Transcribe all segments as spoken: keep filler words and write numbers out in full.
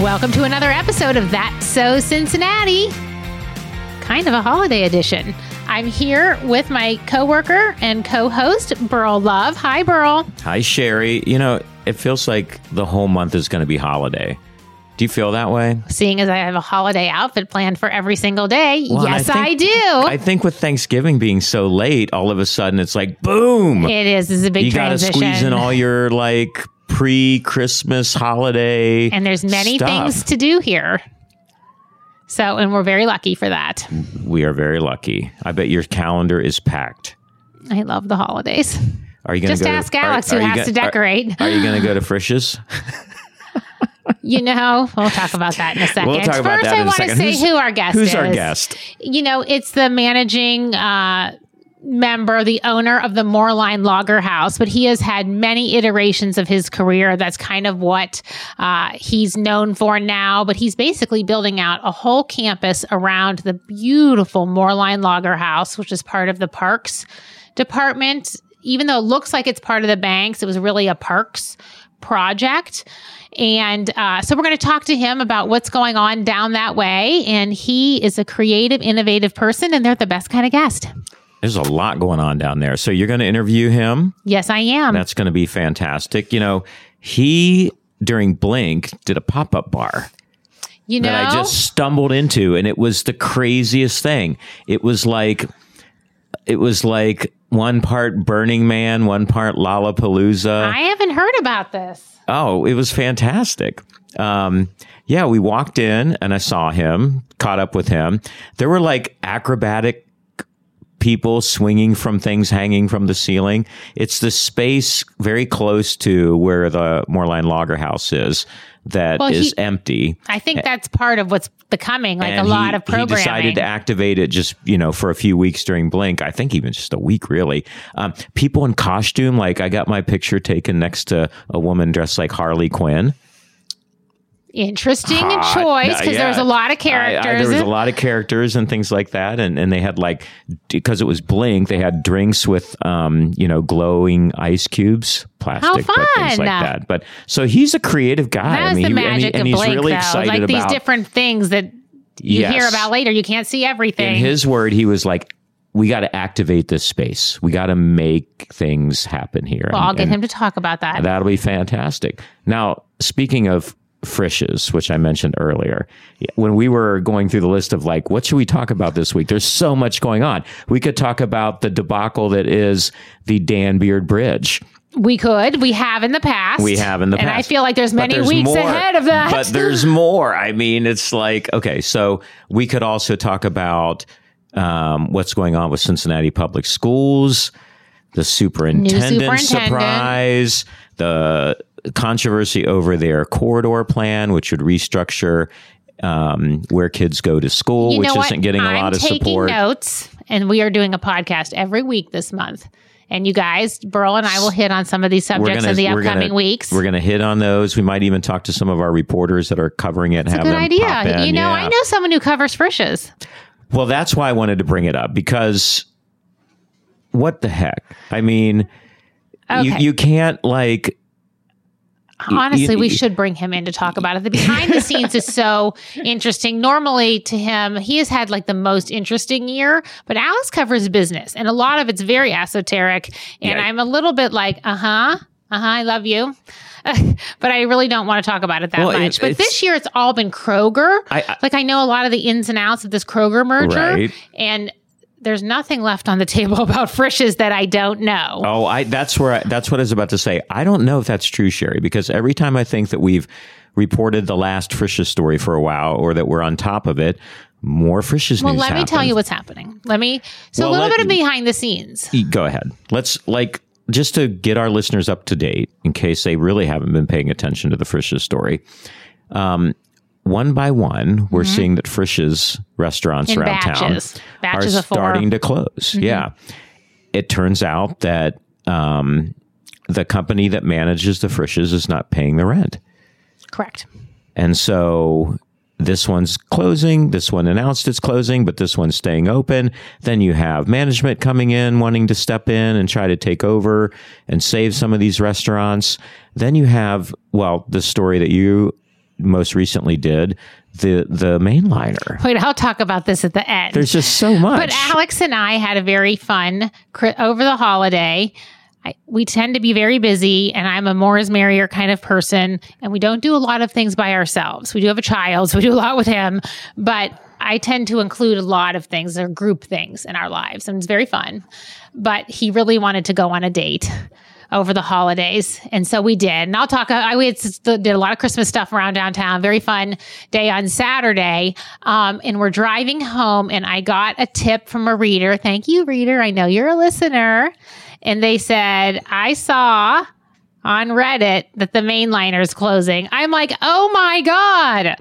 Welcome to another episode of That's So Cincinnati, kind of a holiday edition. I'm here with my coworker and co-host, Burl Love. Hi, Burl. Hi, Sherry. You know, it feels like the whole month is going to be holiday. Do you feel that way? Seeing as I have a holiday outfit planned for every single day, well, yes, I, think, I do. I think with Thanksgiving being so late, all of a sudden it's like, boom. It is. It's a big you transition. You got to squeeze in all your, like, pre-Christmas holiday And there's many stuff. things to do here. So, and we're very lucky for that. We are very lucky. I bet your calendar is packed. I love the holidays. Are you going Just to ask to, Alex, are, who are has gonna, to decorate. Are, are you going to go to Frisch's? You know, we'll talk about that in a second. We'll talk about First, that I in a want to second. say Who's, who our guest who's is. Who's our guest? You know, it's the managing uh, member, the owner of the Moerlein Lager House, but he has had many iterations of his career. That's kind of what uh, he's known for now, but he's basically building out a whole campus around the beautiful Moerlein Lager House, which is part of the Parks Department. Even though it looks like it's part of the banks, it was really a Parks project. And uh, so we're going to talk to him about what's going on down that way. And he is a creative, innovative person, and they're the best kind of guest. There's a lot going on down there. So you're going to interview him? Yes, I am. That's going to be fantastic. You know, he, during Blink, did a pop-up bar. You know? That I just stumbled into, and it was the craziest thing. It was like, it was like one part Burning Man, one part Lollapalooza. I haven't heard about this. Oh, it was fantastic. Um, yeah, we walked in and I saw him, caught up with him. There were like acrobatic people swinging from things hanging from the ceiling. It's the space very close to where the Moerlein Lager House is that well, is he, empty. I think that's part of what's becoming like and a lot he, of programming. He decided to activate it just, you know, for a few weeks during Blink. I think even just a week, really. Um, people in costume, like I got my picture taken next to a woman dressed like Harley Quinn. Interesting Hot. choice because yeah. there was a lot of characters. I, I, there was a lot of characters and things like that, and and they had like because it was Blink, they had drinks with um you know glowing ice cubes, plastic, How fun. But things like that. But so he's a creative guy. That's I mean, the he, magic and, he, and of he's Blink, really though. excited like about these different things that you yes. hear about later. You can't see everything. In his word, he was like, we got to activate this space. We got to make things happen here. Well, and, I'll get him to talk about that. That'll be fantastic. Now, speaking of Frisch's, which I mentioned earlier, when we were going through the list of like, what should we talk about this week? There's so much going on. We could talk about the debacle that is the Dan Beard Bridge. We could. We have in the past. We have in the and past. And I feel like there's many there's weeks more, ahead of that. But there's more. I mean, it's like, okay, so we could also talk about um, what's going on with Cincinnati Public Schools, the superintendent, superintendent surprise, the controversy over their corridor plan, which would restructure um, where kids go to school, you which know isn't what? getting a I'm lot of taking support. Notes, and we are doing a podcast every week this month. And you guys, Burl and I will hit on some of these subjects gonna, in the upcoming gonna, weeks. We're going to hit on those. We might even talk to some of our reporters that are covering it. That's and a have good them idea. pop in. You know, yeah. I know someone who covers Frisch's. Well, that's why I wanted to bring it up, because what the heck? I mean, okay. you, you can't like... Honestly, you, we should bring him in to talk about it. The behind the scenes is so interesting. Normally to him, he has had like the most interesting year, but Alex covers business and a lot of it's very esoteric. And yeah. I'm a little bit like, uh-huh, uh-huh, I love you. But I really don't want to talk about it that well, much. It, but this year it's all been Kroger. I, I, like I know a lot of the ins and outs of this Kroger merger. Right. And there's nothing left on the table about Frisch's that I don't know. Oh, I that's where I, that's what I was about to say. I don't know if that's true, Sherry, because every time I think that we've reported the last Frisch's story for a while, or that we're on top of it, more Frisch's well, news let happens. me tell you what's happening. Let me so well, a little let, bit of behind the scenes. Go ahead. Let's like just to get our listeners up to date in case they really haven't been paying attention to the Frisch's story. Um, One by one, we're mm-hmm. seeing that Frisch's restaurants in around batches. town batches are of four. starting to close. Mm-hmm. Yeah. It turns out that um, the company that manages the Frisch's is not paying the rent. Correct. And so this one's closing. This one announced it's closing, but this one's staying open. Then you have management coming in, wanting to step in and try to take over and save some of these restaurants. Then you have, well, the story that you most recently did the the mainliner. Wait, I'll talk about this at the end. There's just so much. But Alex and I had a very fun cri- over the holiday. I, we tend to be very busy, and I'm a more is merrier kind of person, and we don't do a lot of things by ourselves. We do have a child, so we do a lot with him, but I tend to include a lot of things or group things in our lives, and it's very fun. But he really wanted to go on a date over the holidays, and so we did. And I'll talk. I we had, did a lot of Christmas stuff around downtown. Very fun day on Saturday, um, and we're driving home, and I got a tip from a reader. Thank you, reader. I know you're a listener. And they said, I saw on Reddit that the mainliner is closing. I'm like, oh my God.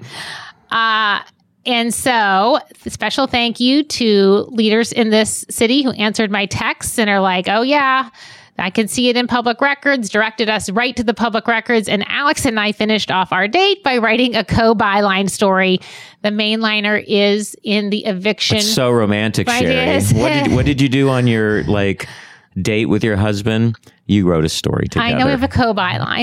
Uh, and so special thank you to leaders in this city who answered my texts and are like, oh yeah, I can see it in public records, directed us right to the public records. And Alex and I finished off our date by writing a co-byline story. The mainliner is in the eviction. It's so romantic, It Sherry. is. What did, what did you do on your, like, date with your husband? You wrote a story together. I know we have a co-byline.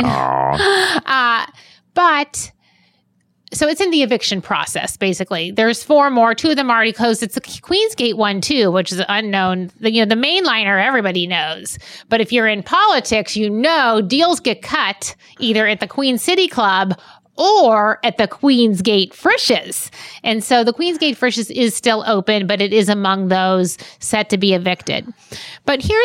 Uh, but so it's in the eviction process, basically. There's four more. Two of them already closed. It's the Queensgate one, too, which is unknown. The, you know, the mainliner, everybody knows. But if you're in politics, you know deals get cut either at the Queen City Club or at the Queensgate Frisch's. And so the Queensgate Frisch's is still open, but it is among those set to be evicted. But here,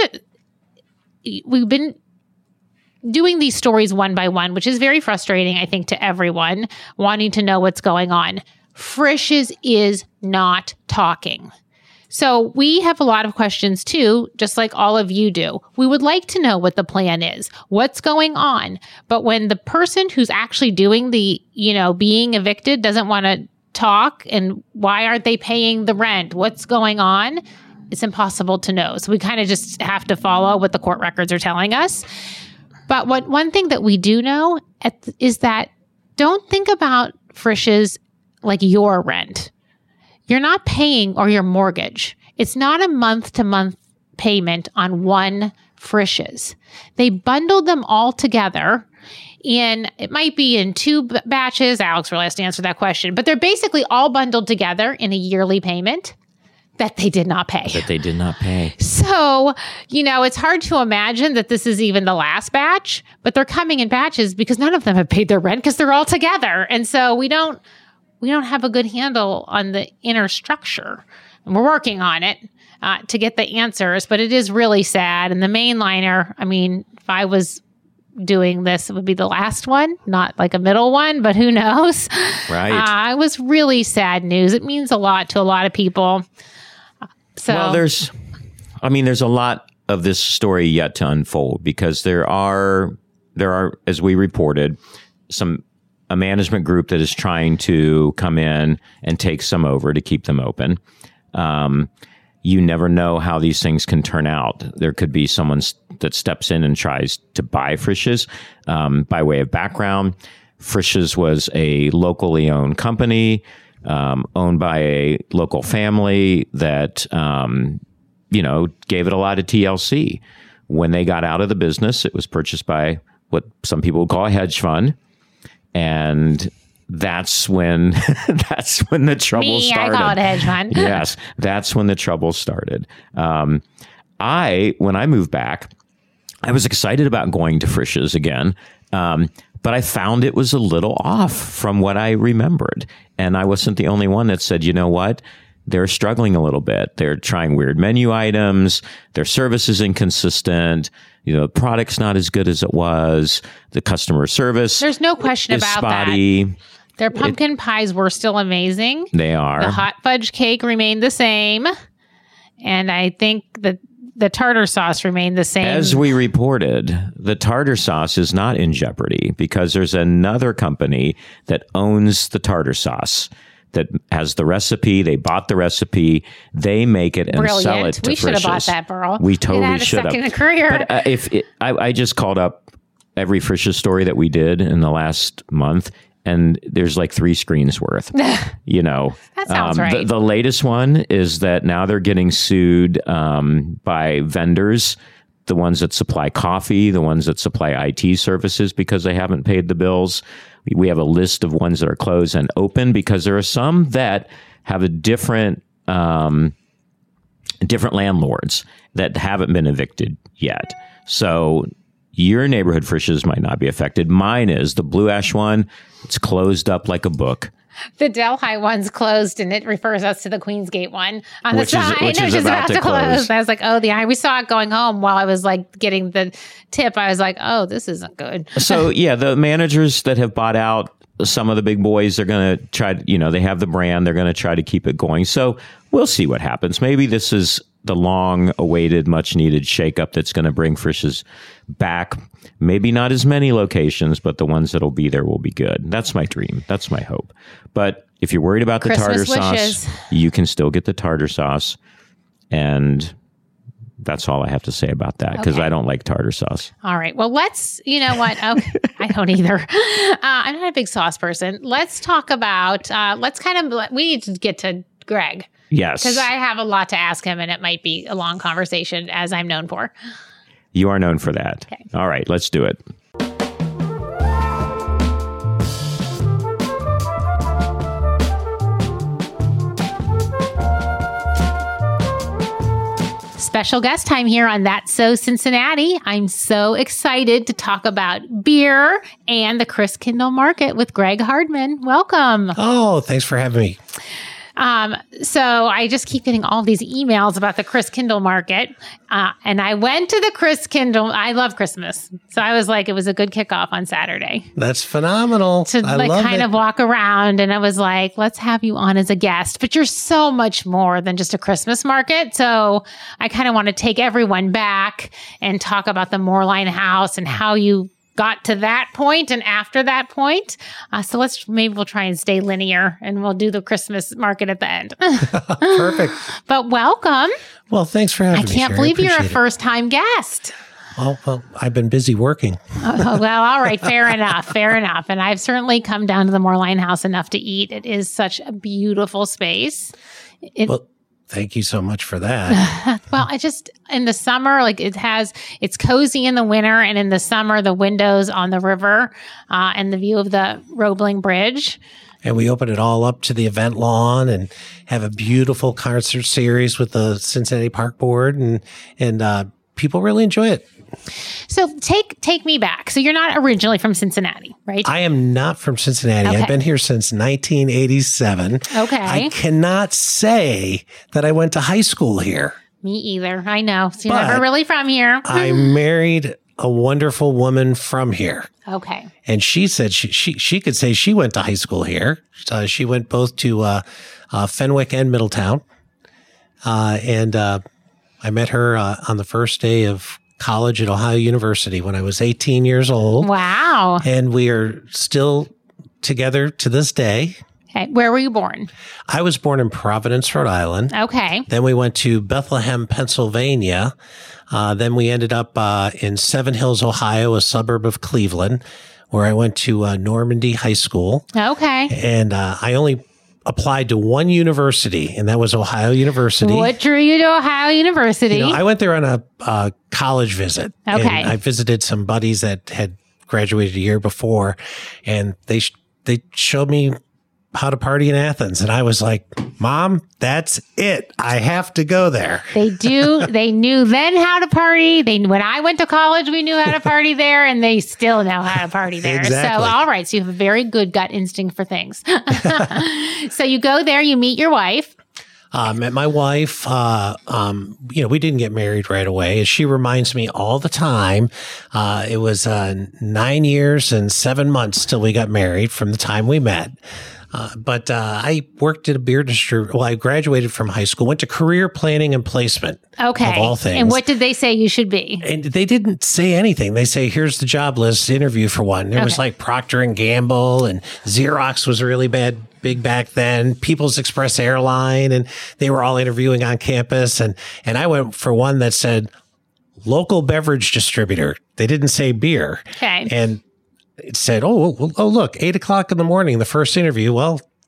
we've been doing these stories one by one, which is very frustrating, I think, to everyone wanting to know what's going on. Frisch's is not talking. So we have a lot of questions too, just like all of you do. We would like to know what the plan is, what's going on. But when the person who's actually doing the, you know, being evicted doesn't want to talk, and why aren't they paying the rent? What's going on? It's impossible to know. So we kind of just have to follow what the court records are telling us. But what one thing that we do know at, is that don't think about Frisch's like your rent. You're not paying or your mortgage. It's not a month-to-month payment on one Frisch's. They bundled them all together, and it might be in two b- batches. Alex really has to answer that question. But they're basically all bundled together in a yearly payment that they did not pay. That they did not pay. So, you know, it's hard to imagine that this is even the last batch, but they're coming in batches because none of them have paid their rent because they're all together. And so we don't... we don't have a good handle on the inner structure. And we're working on it uh, to get the answers, but it is really sad. And the mainliner, I mean, if I was doing this, it would be the last one, not like a middle one, but who knows? Right. Uh, it was really sad news. It means a lot to a lot of people. So, well, there's, I mean, there's a lot of this story yet to unfold because there are, there are, as we reported, some a management group that is trying to come in and take some over to keep them open. Um, you never know how these things can turn out. There could be someone that steps in and tries to buy Frisch's. Um, by way of background, Frisch's was a locally owned company, um, owned by a local family that, um, you know, gave it a lot of T L C. When they got out of the business, it was purchased by what some people would call a hedge fund. And that's when that's when the trouble Me, started. I call it a hedge fund. Yes, that's when the trouble started. Um, I, when I moved back, I was excited about going to Frisch's again, um, but I found it was a little off from what I remembered. And I wasn't the only one that said, you know what? They're struggling a little bit. They're trying weird menu items. Their service is inconsistent. You know, the product's not as good as it was. The customer service There's no question is about spotty. that. Their pumpkin it, pies were still amazing. They are. The hot fudge cake remained the same. And I think that the tartar sauce remained the same. As we reported, the tartar sauce is not in jeopardy because there's another company that owns the tartar sauce that has the recipe. They bought the recipe. They make it and Brilliant. sell it to We should have bought Frisch's. that, Burl. We totally should should have. Second career. But uh, if it, I, I just called up every Frisch's story that we did in the last month, and there's like three screens worth. You know, that sounds um, right. The, the latest one is that now they're getting sued um, by vendors. The ones that supply coffee, the ones that supply I T services because they haven't paid the bills. We, we have a list of ones that are closed and open because there are some that have a different um, different landlords that haven't been evicted yet. So your neighborhood Frisch's might not be affected. Mine is the Blue Ash one. It's closed up like a book. The Delhi one's closed, and it refers us to the Queensgate one on Which the is- side, which is which is about about to to close. close. I was like, oh, the we saw it going home while I was like getting the tip. I was like, oh, this isn't good. So yeah, the managers that have bought out some of the big boys, they're going to try to, you know, they have the brand, they're going to try to keep it going. So we'll see what happens. Maybe this is the long awaited, much needed shakeup that's going to bring Frisch's back. Maybe not as many locations, but the ones that'll be there will be good. That's my dream. That's my hope. But if you're worried about the Christmas tartar wishes. sauce, you can still get the tartar sauce. And that's all I have to say about that, because Okay. I don't like tartar sauce. All right. Well, let's, you know what? Oh, I don't either. Uh, I'm not a big sauce person. Let's talk about, uh, let's kind of, we need to get to Greg Yes. because I have a lot to ask him and it might be a long conversation as I'm known for. You are known for that. Okay. All right, let's do it. Special guest time here on That's So Cincinnati. I'm so excited to talk about beer and the Christkindl Market with Greg Hardman. Welcome. Oh, thanks for having me. Um, so I just keep getting all these emails about the Christkindl Market. Uh, and I went to the Christkindl. I love Christmas. So I was like, it was a good kickoff on Saturday That's phenomenal. to I like love kind it. of walk around. And I was like, let's have you on as a guest, but you're so much more than just a Christmas market. So I kind of want to take everyone back and talk about the Moorline House and how you got to that point and after that point. Uh, so let's, maybe we'll try and stay linear and we'll do the Christmas market at the end. Perfect. But welcome. Well, thanks for having I me. can't Sherry. believe you're a appreciate it. first time guest. Well, well, I've been busy working. Oh, well, all right. Fair enough. Fair enough. And I've certainly come down to the Moorline House enough to eat. It is such a beautiful space. It, Well, thank you so much for that. well, I just, in the summer, like it has, it's cozy in the winter. And in the summer, the windows on the river uh, and the view of the Roebling Bridge. And we open it all up to the event lawn and have a beautiful concert series with the Cincinnati Park Board, and and uh, people really enjoy it. So take take me back. So you're not originally from Cincinnati, right? I am not from Cincinnati. Okay. I've been here since nineteen eighty-seven. Okay. I cannot say that I went to high school here. Me either. I know. So you're But never really from here. I married a wonderful woman from here. Okay. And she said she she, she could say she went to high school here. Uh, she went both to uh, uh, Fenwick and Middletown. Uh, and uh, I met her uh, on the first day of college at Ohio University when I was eighteen years old. Wow. And we are still together to this day. Okay. Where were you born? I was born in Providence, Rhode Island. Okay. Then we went to Bethlehem, Pennsylvania. Uh, then we ended up uh, in Seven Hills, Ohio, a suburb of Cleveland, where I went to uh, Normandy High School. Okay. And uh, I only applied to one university, and that was Ohio University. What drew you to Ohio University? You know, I went there on a uh, college visit. Okay. And I visited some buddies that had graduated a year before, and they sh- they showed me how to party in Athens. And I was like, Mom, that's it. I have to go there. They do. They knew then how to party. They when I went to college, we knew how to party there, and they still know how to party there. Exactly. So, all right. So you have a very good gut instinct for things. So you go there, you meet your wife. Uh, met my wife. Uh, um, you know, we didn't get married right away. As she reminds me all the time, uh, it was uh, nine years and seven months till we got married from the time we met. Uh, but uh, I worked at a beer distributor. Well, I graduated from high school, went to career planning and placement. Okay. Of all things. And what did they say you should be? And they didn't say anything. They say, here's the job list, interview for one. There was Okay. like Procter and Gamble, and Xerox was really bad, big back then, People's Express Airline, and they were all interviewing on campus. And, and I went for one that said local beverage distributor. They didn't say beer. Okay. And it said, oh, well, oh, look, eight o'clock in the morning, the first interview. Well,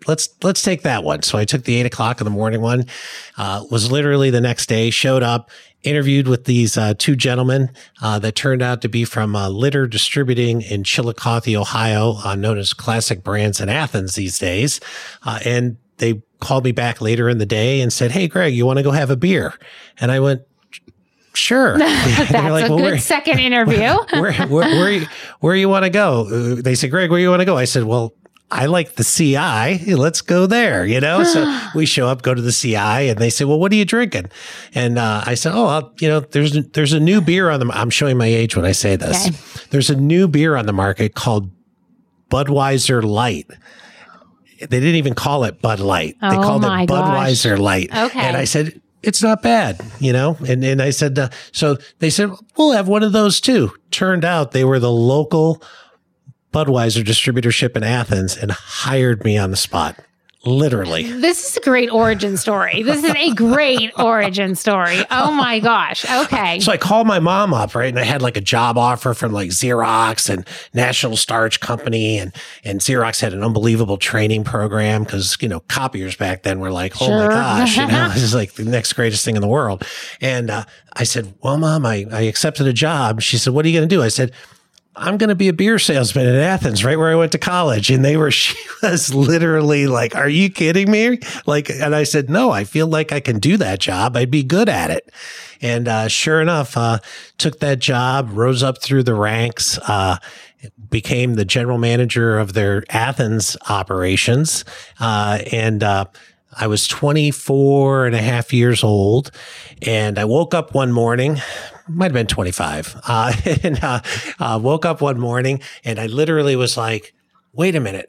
let's let's take that one. So I took the eight o'clock in the morning one. Uh, was literally the next day. Showed up, interviewed with these uh, two gentlemen uh, that turned out to be from uh, Litter Distributing in Chillicothe, Ohio, uh, known as Classic Brands in Athens these days, uh, and they called me back later in the day and said, "Hey, Greg, you want to go have a beer?" And I went, "Sure." That's like, a well, good where, second interview. where, where, where, where, you, where you want to go? Uh, they said, "Greg, where you want to go?" I said, "Well, I like the C I. Let's go there." You know, so we show up, go to the C I, and they say, "Well, what are you drinking?" And uh, I said, "Oh, I'll, you know, there's there's a new beer on the. I'm showing my age when I say this. Okay. There's a new beer on the market called Budweiser Light." They didn't even call it Bud Light. They oh called it Budweiser gosh. Light. Okay. And I said, "It's not bad," you know? And and I said, uh, so they said, "We'll have one of those too." Turned out they were the local Budweiser distributorship in Athens and hired me on the spot. Literally. This is a great origin story. This is a great origin story. Oh my gosh. Okay. So I called my mom up, right? And I had like a job offer from like Xerox and National Starch Company. And, and Xerox had an unbelievable training program because, you know, copiers back then were like, oh sure. my gosh, you know, this is like the next greatest thing in the world. And uh, I said, "Well, Mom, I, I accepted a job." She said, "What are you going to do?" I said, "I'm going to be a beer salesman in Athens, right where I went to college." And they were, she was literally like, "Are you kidding me?" Like, and I said, "No, I feel like I can do that job. I'd be good at it." And uh, sure enough, uh, took that job, rose up through the ranks, uh, became the general manager of their Athens operations. Uh, and, uh, I was twenty-four and a half years old, and I woke up one morning, might have been twenty-five, uh, and uh, uh, woke up one morning, and I literally was like, "Wait a minute.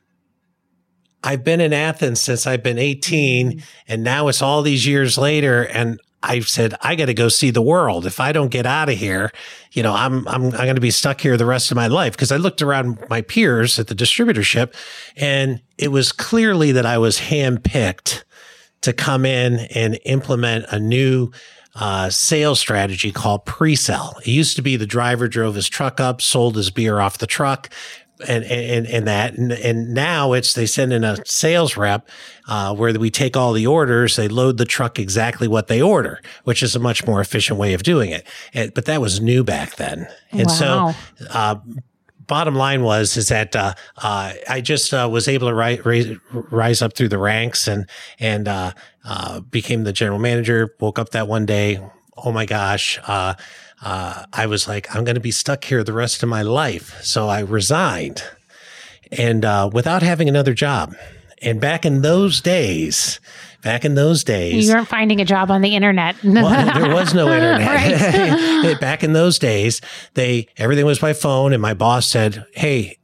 I've been in Athens since I've been eighteen, and now it's all these years later, and I said, I got to go see the world. If I don't get out of here, you know, I'm I'm I'm going to be stuck here the rest of my life." Because I looked around my peers at the distributorship, and it was clearly that I was handpicked to come in and implement a new uh, sales strategy called pre-sell. It used to be the driver drove his truck up, sold his beer off the truck. And, and, and that, and, and now it's, they send in a sales rep, uh, where we take all the orders, they load the truck exactly what they order, which is a much more efficient way of doing it. And, but that was new back then. And wow. so, uh, bottom line was, is that, uh, uh, I just, uh, was able to ri- rise, rise up through the ranks and, and, uh, uh, became the general manager, woke up that one day. Oh my gosh. Uh, Uh, I was like, I'm going to be stuck here the rest of my life. So I resigned and, uh, without having another job. And back in those days, back in those days, you weren't finding a job on the internet. Well, there was no internet. Back in those days, they, everything was by phone. And my boss said, "Hey,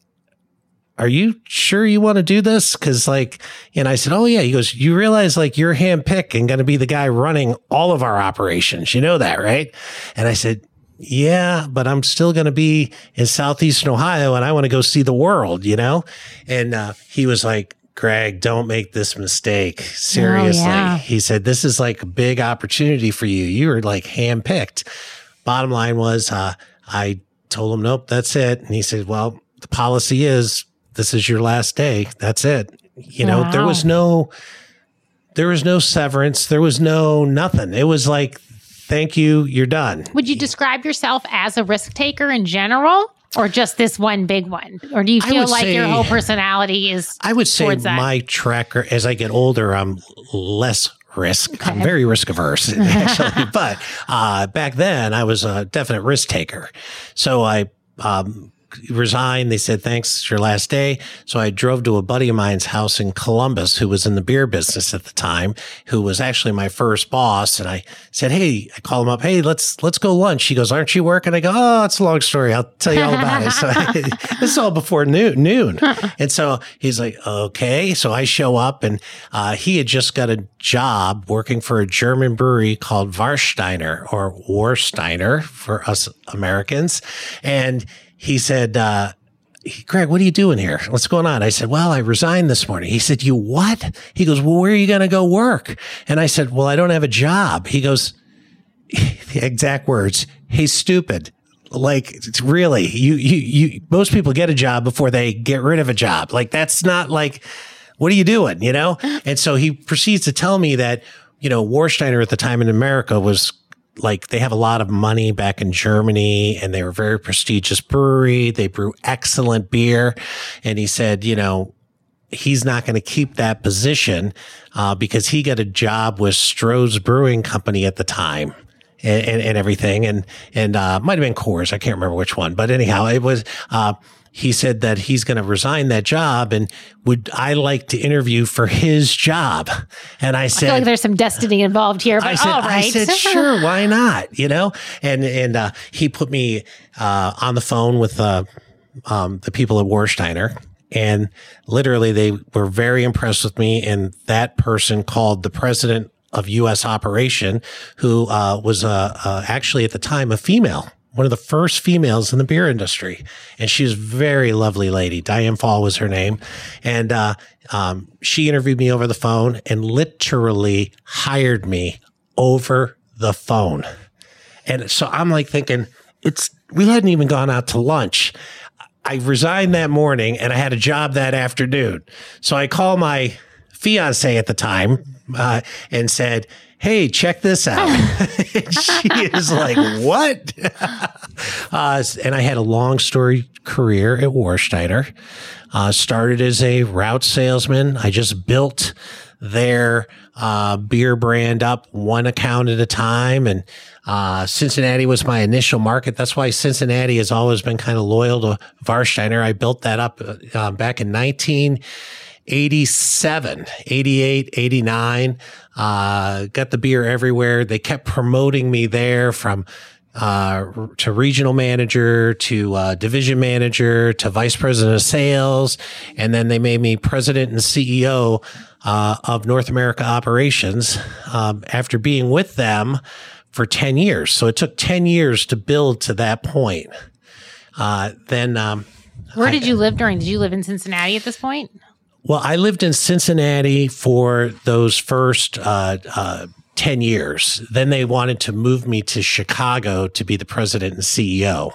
are you sure you want to do this?" Cause like, and I said, "Oh yeah." He goes, "You realize like you're handpicked and going to be the guy running all of our operations. You know that, right?" And I said, "Yeah, but I'm still going to be in Southeastern Ohio and I want to go see the world, you know?" And, uh, he was like, "Greg, don't make this mistake. Seriously." Oh, yeah. He said, "This is like a big opportunity for you. You were like handpicked." Bottom line was, uh, I told him, "Nope, that's it." And he said, "Well, the policy is, this is your last day. That's it." You know, wow. there was no, there was no severance. There was no nothing. It was like, "Thank you. You're done." Would you describe yourself as a risk taker in general, or just this one big one? Or do you feel like say, your whole personality is I would say towards that? My tracker, as I get older, I'm less risk. Okay. I'm very risk averse, actually. But uh, back then, I was a definite risk taker. So I, um, resigned. They said, "Thanks, it's your last day." So I drove to a buddy of mine's house in Columbus who was in the beer business at the time, who was actually my first boss. And I said, "Hey," I called him up, "Hey, let's, let's go lunch." He goes, "Aren't you working?" I go, "Oh, it's a long story. I'll tell you all about it." So this is all before noon. noon. And so he's like, "Okay." So I show up and, uh, he had just got a job working for a German brewery called Warsteiner or Warsteiner for us Americans. And he said, uh, "Greg, what are you doing here? What's going on?" I said, "Well, I resigned this morning." He said, "You what?" He goes, "Well, where are you going to go work?" And I said, "Well, I don't have a job." He goes, the exact words, "Hey, stupid. Like, it's really, you, you, you, most people get a job before they get rid of a job. Like, that's not like what are you doing? You know? And so he proceeds to tell me that, you know, Warsteiner at the time in America was like, they have a lot of money back in Germany and they were a very prestigious brewery. They brew excellent beer. And he said, you know, he's not going to keep that position uh, because he got a job with Stroh's Brewing Company at the time. And, and, and everything. And, and, uh, might have been Coors. I can't remember which one, but anyhow, it was, uh, he said that he's going to resign that job and would I like to interview for his job? And I said, I feel like there's some destiny involved here, but I said, all right. I said, sure, why not? You know? And, and, uh, he put me, uh, on the phone with, uh, um, the people at Warsteiner. And literally they were very impressed with me. And that person called the president of U S operation, who uh, was uh, uh, actually at the time a female, one of the first females in the beer industry. And she was a very lovely lady. Diane Fall was her name. And uh, um, she interviewed me over the phone and literally hired me over the phone. And so I'm like thinking, it's we hadn't even gone out to lunch. I resigned that morning and I had a job that afternoon. So I call my fiance at the time uh, and said, hey, check this out. And she is like, what? uh, and I had a long story career at Warsteiner. Uh, started as a route salesman. I just built their uh, beer brand up one account at a time. And uh, Cincinnati was my initial market. That's why Cincinnati has always been kind of loyal to Warsteiner. I built that up uh, back in nineteen eighty-seven, eighty-eight, eighty-nine, uh, got the beer everywhere. They kept promoting me there from, uh, to regional manager, to, uh, division manager, to vice president of sales. And then they made me president and C E O, uh, of North America operations, um, after being with them for ten years. So it took ten years to build to that point. Uh, then, um, where did I, you live during? Did you live in Cincinnati at this point? Well, I lived in Cincinnati for those first uh, uh, ten years. Then they wanted to move me to Chicago to be the president and C E O.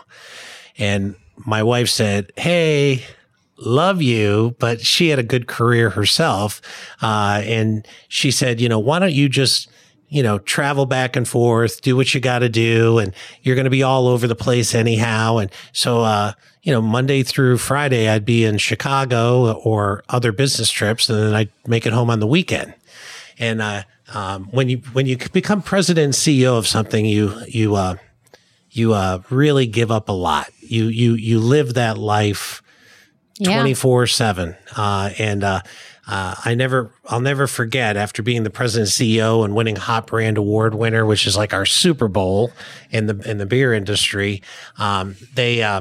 And my wife said, hey, love you, but she had a good career herself. Uh, and she said, you know, why don't you just, you know, travel back and forth, do what you got to do. And you're going to be all over the place anyhow. And so, uh, you know, Monday through Friday, I'd be in Chicago or other business trips, and then I'd make it home on the weekend. And uh, um, when you when you become president and C E O of something, you you uh, you uh, really give up a lot. You you you live that life twenty-four seven, uh, and uh, uh, I never I'll never forget after being the president and C E O and winning Hot Brand Award winner, which is like our Super Bowl in the in the beer industry. Um, they uh,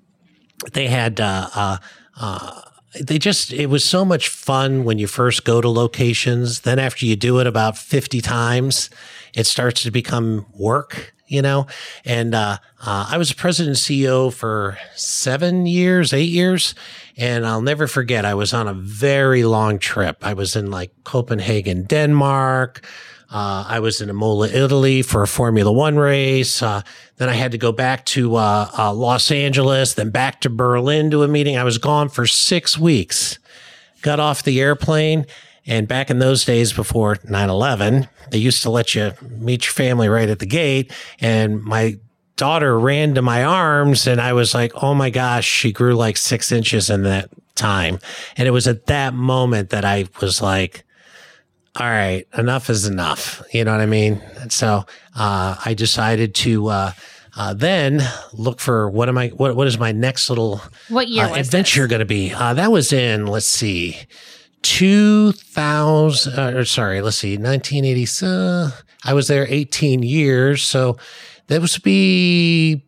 They had, uh, uh, uh, they just, it was so much fun when you first go to locations. Then after you do it about fifty times, it starts to become work, you know? And, uh, uh, I was a president and C E O for seven years, eight years. And I'll never forget, I was on a very long trip. I was in like Copenhagen, Denmark. Uh, I was in Imola, Italy for a Formula One race. Uh, then I had to go back to uh, uh, Los Angeles, then back to Berlin to a meeting. I was gone for six weeks. Got off the airplane, and back in those days before nine eleven, they used to let you meet your family right at the gate. And my daughter ran to my arms, and I was like, oh my gosh, she grew like six inches in that time. And it was at that moment that I was like, all right, enough is enough. You know what I mean? And so uh, I decided to uh, uh, then look for what am I? What what is my next little what year uh, was adventure going to be? Uh, that was in let's see, two thousand. Uh, or sorry, let's see, nineteen eighty. Uh, I was there eighteen years, so that was to be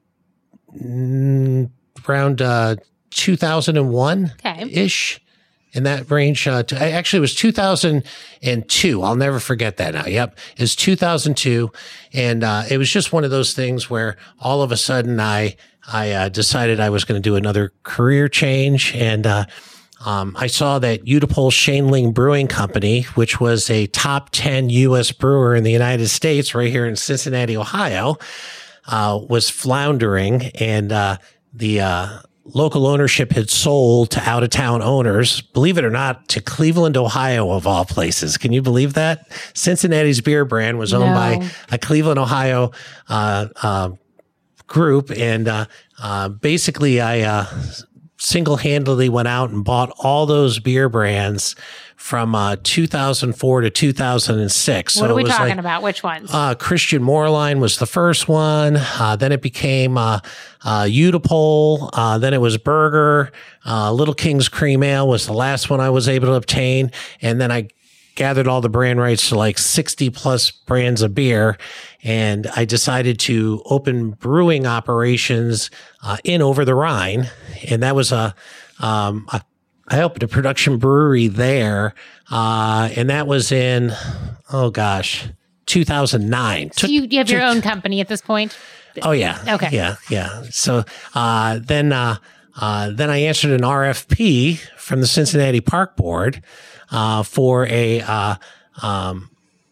mm, around uh, two thousand one ish. In that range, uh, to, actually, it was two thousand two. I'll never forget that now. Yep. It was two thousand two. And uh, it was just one of those things where all of a sudden I I uh, decided I was going to do another career change. And uh, um, I saw that Utapole Shaneling Brewing Company, which was a top ten U S brewer in the United States right here in Cincinnati, Ohio, uh, was floundering. And uh, the uh local ownership had sold to out of town owners, believe it or not, to Cleveland, Ohio, of all places. Can you believe that? Cincinnati's beer brand was owned No. by a Cleveland, Ohio uh, uh, group. And uh, uh, basically, I uh, single-handedly went out and bought all those beer brands from uh, two thousand four to two thousand six. What So are it we was talking like, about? Which ones? Uh, Christian Moorline was the first one. Uh, then it became uh, uh, Utapole. Uh, then it was Burger. Uh, Little King's Cream Ale was the last one I was able to obtain. And then I gathered all the brand rights to like sixty plus brands of beer. And I decided to open brewing operations uh, in Over the Rhine. And that was a, um, a I opened a production brewery there, uh, and that was in, oh gosh, two thousand nine. So you, you have your own company at this point? Oh yeah, Okay. yeah, yeah. So uh, then, uh, uh, then I answered an R F P from the Cincinnati Park Board uh, for a uh, um,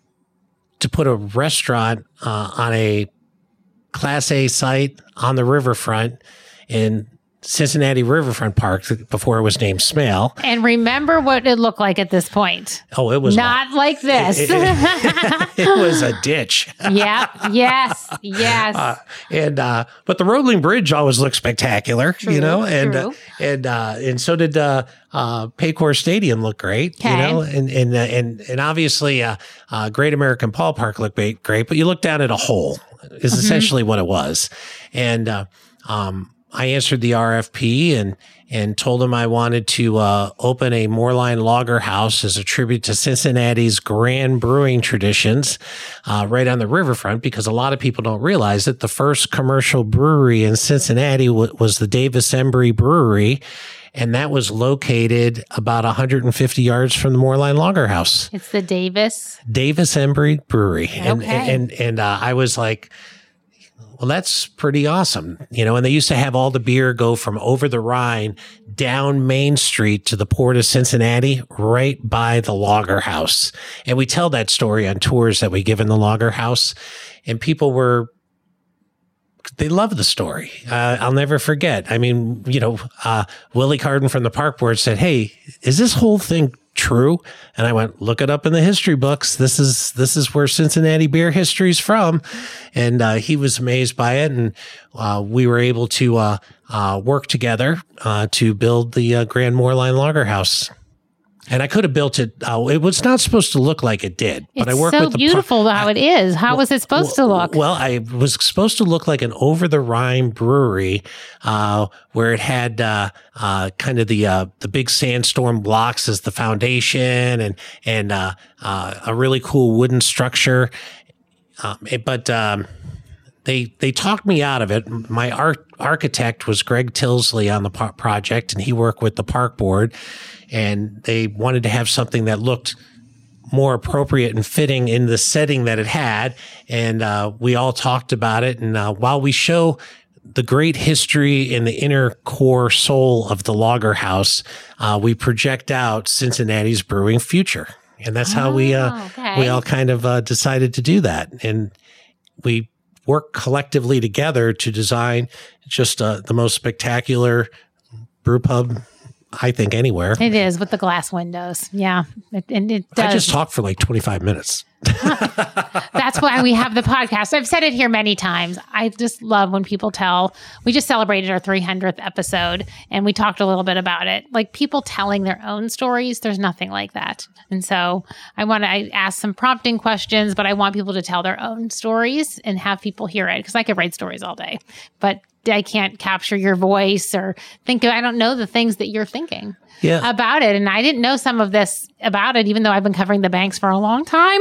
to put a restaurant uh, on a Class A site on the riverfront in Cincinnati Riverfront Park before it was named Smale. And remember what it looked like at this point. Oh, it was Not like this. It, it, it was a ditch. Yep. Yes. Yes. Uh, and uh, but the Roebling Bridge always looked spectacular, True, you know, and true. uh, and uh, and so did uh, uh, Paycor Stadium look great, you Okay. know, and and uh, and and obviously uh, uh, Great American Ballpark looked great, great, but you look down at a hole is Mm-hmm. essentially what it was, and uh, um, I answered the R F P and and told him I wanted to uh, open a Moorline Lager House as a tribute to Cincinnati's grand brewing traditions uh, right on the riverfront, because a lot of people don't realize that the first commercial brewery in Cincinnati w- was the Davis Embry Brewery, and that was located about one hundred fifty yards from the Moorline Lager House. It's the Davis. Davis Embry Brewery. And, Okay. and, and uh, I was like, well, that's pretty awesome. You know, and they used to have all the beer go from Over the Rhine down Main Street to the port of Cincinnati, right by the Lager House. And we tell that story on tours that we give in the Lager House. And people were, they love the story. Uh, I'll never forget. I mean, you know, uh, Willie Carden from the park board said, "Hey, is this whole thing true?" And I went, "Look it up in the history books. This is this is where Cincinnati beer history is from." And uh, he was amazed by it, and uh, we were able to uh, uh, work together uh, to build the uh, Grand Moorline Lager House. And I could have built it. Uh, it was not supposed to look like it did, but It's I worked so with the par- beautiful how it is. How was it supposed to look? Well, I was supposed to look like an Over the Rhine brewery, uh, where it had uh, uh, kind of the uh, the big sandstorm blocks as the foundation, and and uh, uh, a really cool wooden structure. Um, it- but um, they they talked me out of it. My art, architect was Greg Tilsley on the par- project, and he worked with the park board, and they wanted to have something that looked more appropriate and fitting in the setting that it had. And uh, we all talked about it. And uh, while we show the great history and the inner core soul of the Lager House, uh, we project out Cincinnati's brewing future. And that's how we uh, Oh, okay. we all kind of uh, decided to do that. And we work collectively together to design just uh, the most spectacular brew pub, I think, anywhere. It is with the glass windows. Yeah. It, and it does. I just talked for like twenty-five minutes. That's why we have the podcast. I've said it here many times. I just love when people tell, we just celebrated our three hundredth episode and we talked a little bit about it. Like people telling their own stories, there's nothing like that. And so I want to I ask some prompting questions, but I want people to tell their own stories and have people hear it, because I could write stories all day, but I can't capture your voice or think of, I don't know the things that you're thinking Yeah. about it. And I didn't know some of this about it, even though I've been covering the banks for a long time,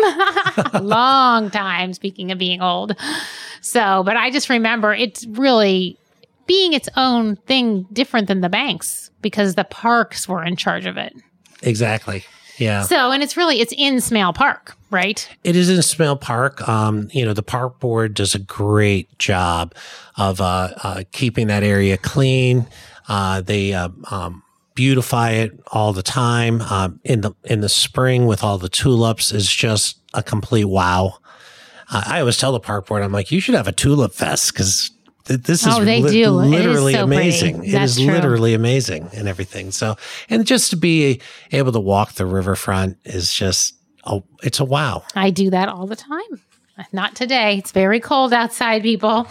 long time, speaking of being old. So, but I just remember it's really being its own thing, different than the banks, because the parks were in charge of it. Exactly. Yeah. So, and it's really, it's in Smale Park, right? It is in Smale Park. Um, you know, the park board does a great job of uh, uh, keeping that area clean. Uh, they uh, um, beautify it all the time. Um, in the in the spring with all the tulips is just a complete wow. Uh, I always tell the park board, I'm like, you should have a tulip fest, because This is Oh, they li- do. It is literally so pretty. amazing. It That's is true. literally amazing and everything. So, and just to be able to walk the riverfront is just, oh, it's a wow. I do that all the time. Not today. It's very cold outside, people.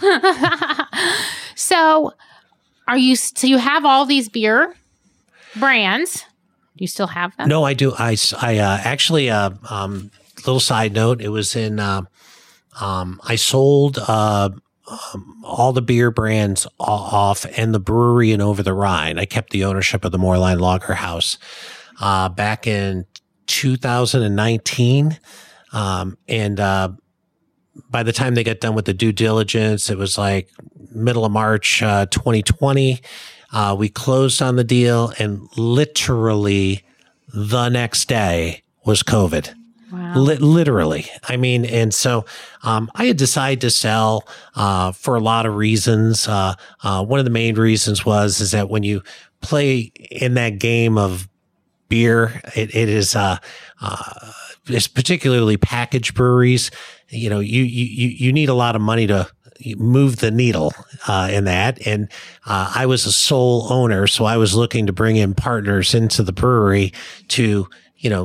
So, are you? So you have all these beer brands? Do you still have them? No, I do. I, I uh, actually, uh, um, little side note. It was in. Uh, um, I sold uh, um, all the beer brands off and the brewery and Over the Rhine. I kept the ownership of the Moerlein Lager House uh, back in two thousand nineteen, um, and uh, by the time they got done with the due diligence, it was like middle of March uh, twenty twenty. Uh, we closed on the deal, and literally the next day was COVID. Wow. Li- literally. I mean, and so um, I had decided to sell uh, for a lot of reasons. Uh, uh, one of the main reasons was is that when you play in that game of beer, it, it is uh, uh, it's particularly packaged breweries. You know, you you you need a lot of money to move the needle uh, in that. And uh, I was a sole owner, so I was looking to bring in partners into the brewery to, you know,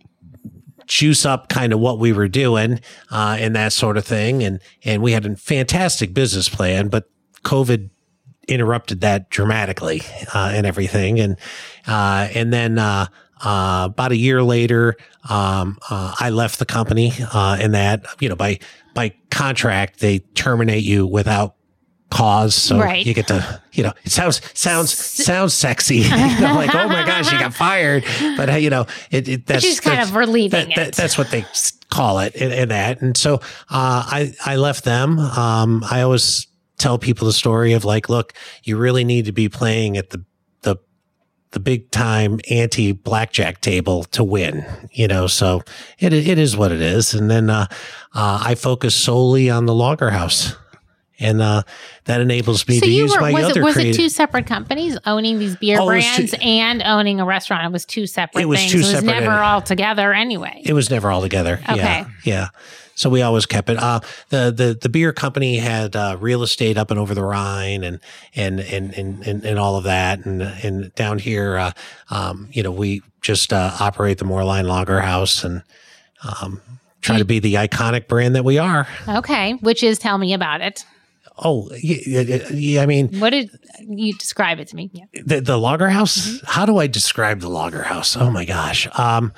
juice up kind of what we were doing uh, and that sort of thing. And and we had a fantastic business plan, but COVID interrupted that dramatically uh, and everything. And uh, and then uh, uh, about a year later, um, uh, I left the company. Uh, and that, you know, by by contract, they terminate you without cause. So Right. you get to, you know, it sounds sounds sounds sexy. You know, like, oh my gosh, you got fired. But uh, you know, it, it that's She's kind that's- of relieving that, that, it. that's what they call it in, in that. And so uh, I I left them. Um, I always tell people the story of like, look, you really need to be playing at the the the big time anti blackjack table to win. You know, so it it is what it is. And then uh, uh, I focus solely on the Lager House. And uh, that enables me So to you use were, my was other it was creative. it two separate companies owning these beer Oh, it was two- brands and owning a restaurant? It was two separate It was things. two it was separate never and- all together anyway. It was never all together. Okay. Yeah. Yeah. So we always kept it. Uh, the, the, the beer company had, uh, real estate up and over the Rhine and, and, and, and, and, and all of that. And, and down here, uh, um, you know, we just, uh, operate the Moerlein Lager House and, um, try to be the iconic brand that we are. Okay, which is tell me about it. Oh, yeah, yeah, yeah, I mean, What did you describe it to me? Yeah. the, the Lager House, how do I describe the Lager House? Oh my gosh. Um,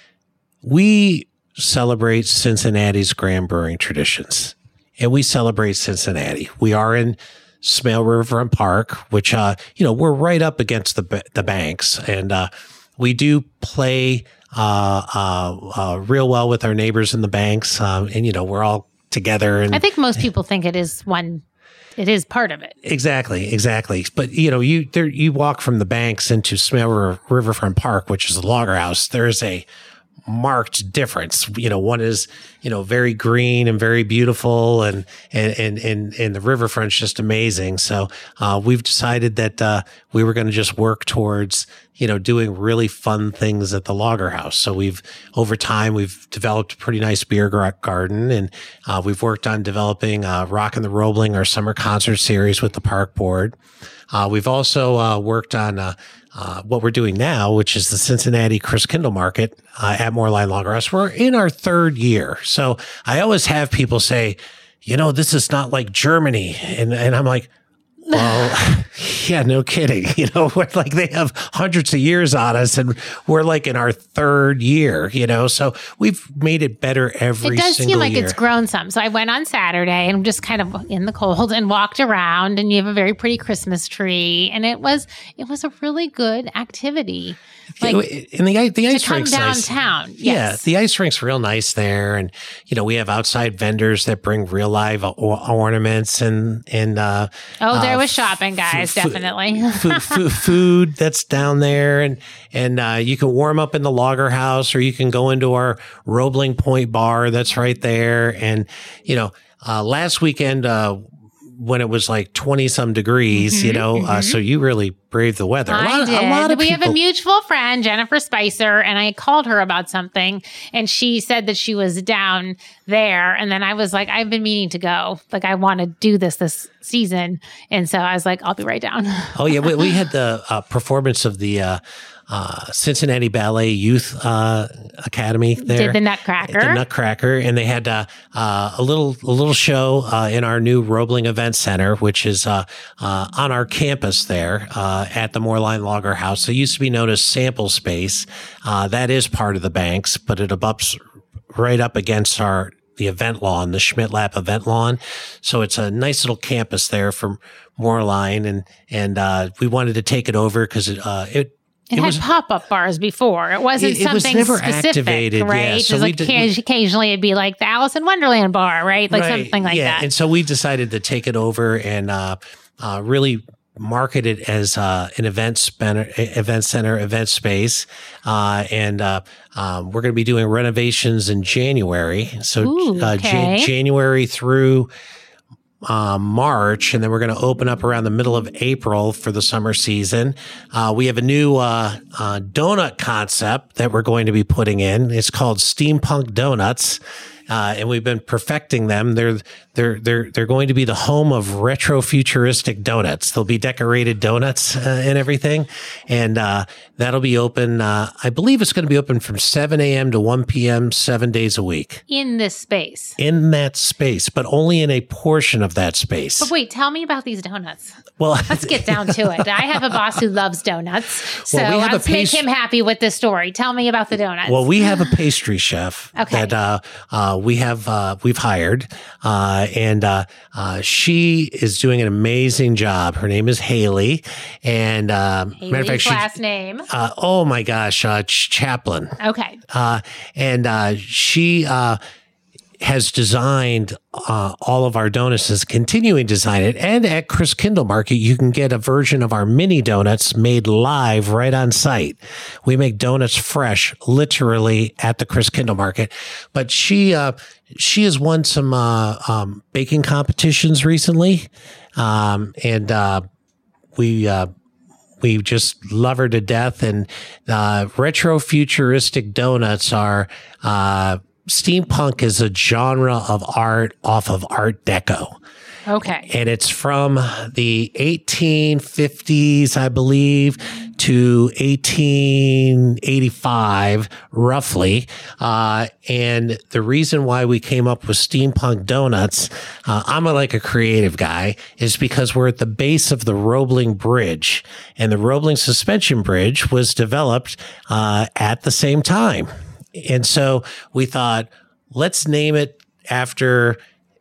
we celebrate Cincinnati's grand brewing traditions, and we celebrate Cincinnati. We are in Smale Riverfront Park, which, uh, you know, we're right up against the, the banks, and, uh, we do play, uh, uh, uh, real well with our neighbors in the banks. Um, and, you know, we're all together and I think most people think it is one. It is part of it. Exactly, exactly. But you know, you there you walk from the banks into Smale River, Riverfront Park, which is the Lager House. There's a marked difference. You know, one is, you know, very green and very beautiful, and and and and, and the riverfront's just amazing. So uh, we've decided that uh, we were going to just work towards, you know, doing really fun things at the Lager House. So we've, over time, we've developed a pretty nice beer gar- garden, and uh, we've worked on developing uh, Rockin' the Roebling, our summer concert series with the park board. Uh, we've also uh, worked on uh, uh, what we're doing now, which is the Cincinnati Christkindl Market uh, at Moerlein Lager House. We're in our third year. So I always have people say, you know, this is not like Germany. And, and I'm like, well, yeah, no kidding. You know, we're like, they have hundreds of years on us, and we're like in our third year, you know, so we've made it better every It does single seem like year. it's grown some. So I went on Saturday and just kind of in the cold and walked around, and you have a very pretty Christmas tree, and it was it was a really good activity. Like and the, the ice to come rink's nice. downtown. Yeah, Yes. the ice rink's real nice there, and you know we have outside vendors that bring real live o- ornaments and and uh, Oh, there uh, was shopping, guys, fu- fu- definitely. food, food, food that's down there, and and uh, you can warm up in the Lager House, or you can go into our Roebling Point bar that's right there. And you know, uh, last weekend uh, when it was like twenty some degrees, Mm-hmm, you know, mm-hmm. uh, so you really braved the weather. A I lot, did. a lot of we people, have a mutual friend, Jennifer Spicer, and I called her about something, and she said that she was down there. And then I was like, I've been meaning to go. Like, I want to do this this season. And so I was like, I'll be right down. Oh, yeah. We, we had the uh, performance of the uh, uh, Cincinnati Ballet Youth uh, Academy there. Did the Nutcracker. The Nutcracker. And they had uh, uh, a little a little show uh, in our new Roebling Event Center, which is uh, uh, on our campus there uh, at the Moorline Lager House. It used to be known as Sample Space. Uh, that is part of the Banks, but it abuts right up against our the event lawn, the Schmidt Lap event lawn. So it's a nice little campus there for Moorline, and and uh, we wanted to take it over because it uh, it. It, It had was- pop-up bars before. It wasn't It- it was something never specific, activated, yeah. right? So Just we like did- occasion- occasionally it'd be like the Alice in Wonderland bar, right? Like Right, something like yeah. that. And so we decided to take it over and uh, uh, really market it as uh, an event center, event center, event space. Uh, and uh, um, we're going to be doing renovations in January. So Ooh, uh, okay. Jan- January through uh, March, and then we're going to open up around the middle of April for the summer season. Uh, we have a new uh, uh, donut concept that we're going to be putting in. It's called Steampunk Donuts. Uh, and we've been perfecting them. They're they're they're they're going to be the home of retro futuristic donuts. They'll be decorated donuts uh, and everything, and uh, that'll be open. Uh, I believe it's going to be open from seven a.m. to one p.m. seven days a week In this space. in that space, but only in a portion of that space. But wait, tell me about these donuts. Well, Let's get down to it. I have a boss who loves donuts. So Well, we have a let's make pastry- him happy with this story. Tell me about the donuts. Well, we have a pastry chef Okay. that uh, uh, we have uh, we've hired, uh, and uh, uh, she is doing an amazing job. Her name is Haley, and um, matter of Haley's fact, she, last name. uh, oh my gosh, uh, Ch- Chaplin, Okay. uh, and uh, she. Uh, has designed uh, all of our donuts, is continuing to design it. And at Chris Kindle Market, you can get a version of our mini donuts made live right on site. We make donuts fresh, literally at the Chris Kindle Market. But she uh, she has won some uh, um, baking competitions recently, um, and uh, we. Uh, We just love her to death. And uh, retro futuristic donuts are uh, steampunk is a genre of art off of Art Deco. Okay. And it's from the eighteen fifties, I believe, to eighteen eighty-five, roughly. Uh, and the reason why we came up with steampunk donuts, uh, I'm a, like a creative guy, is because we're at the base of the Roebling Bridge. And the Roebling Suspension Bridge was developed uh, at the same time. And so we thought, let's name it after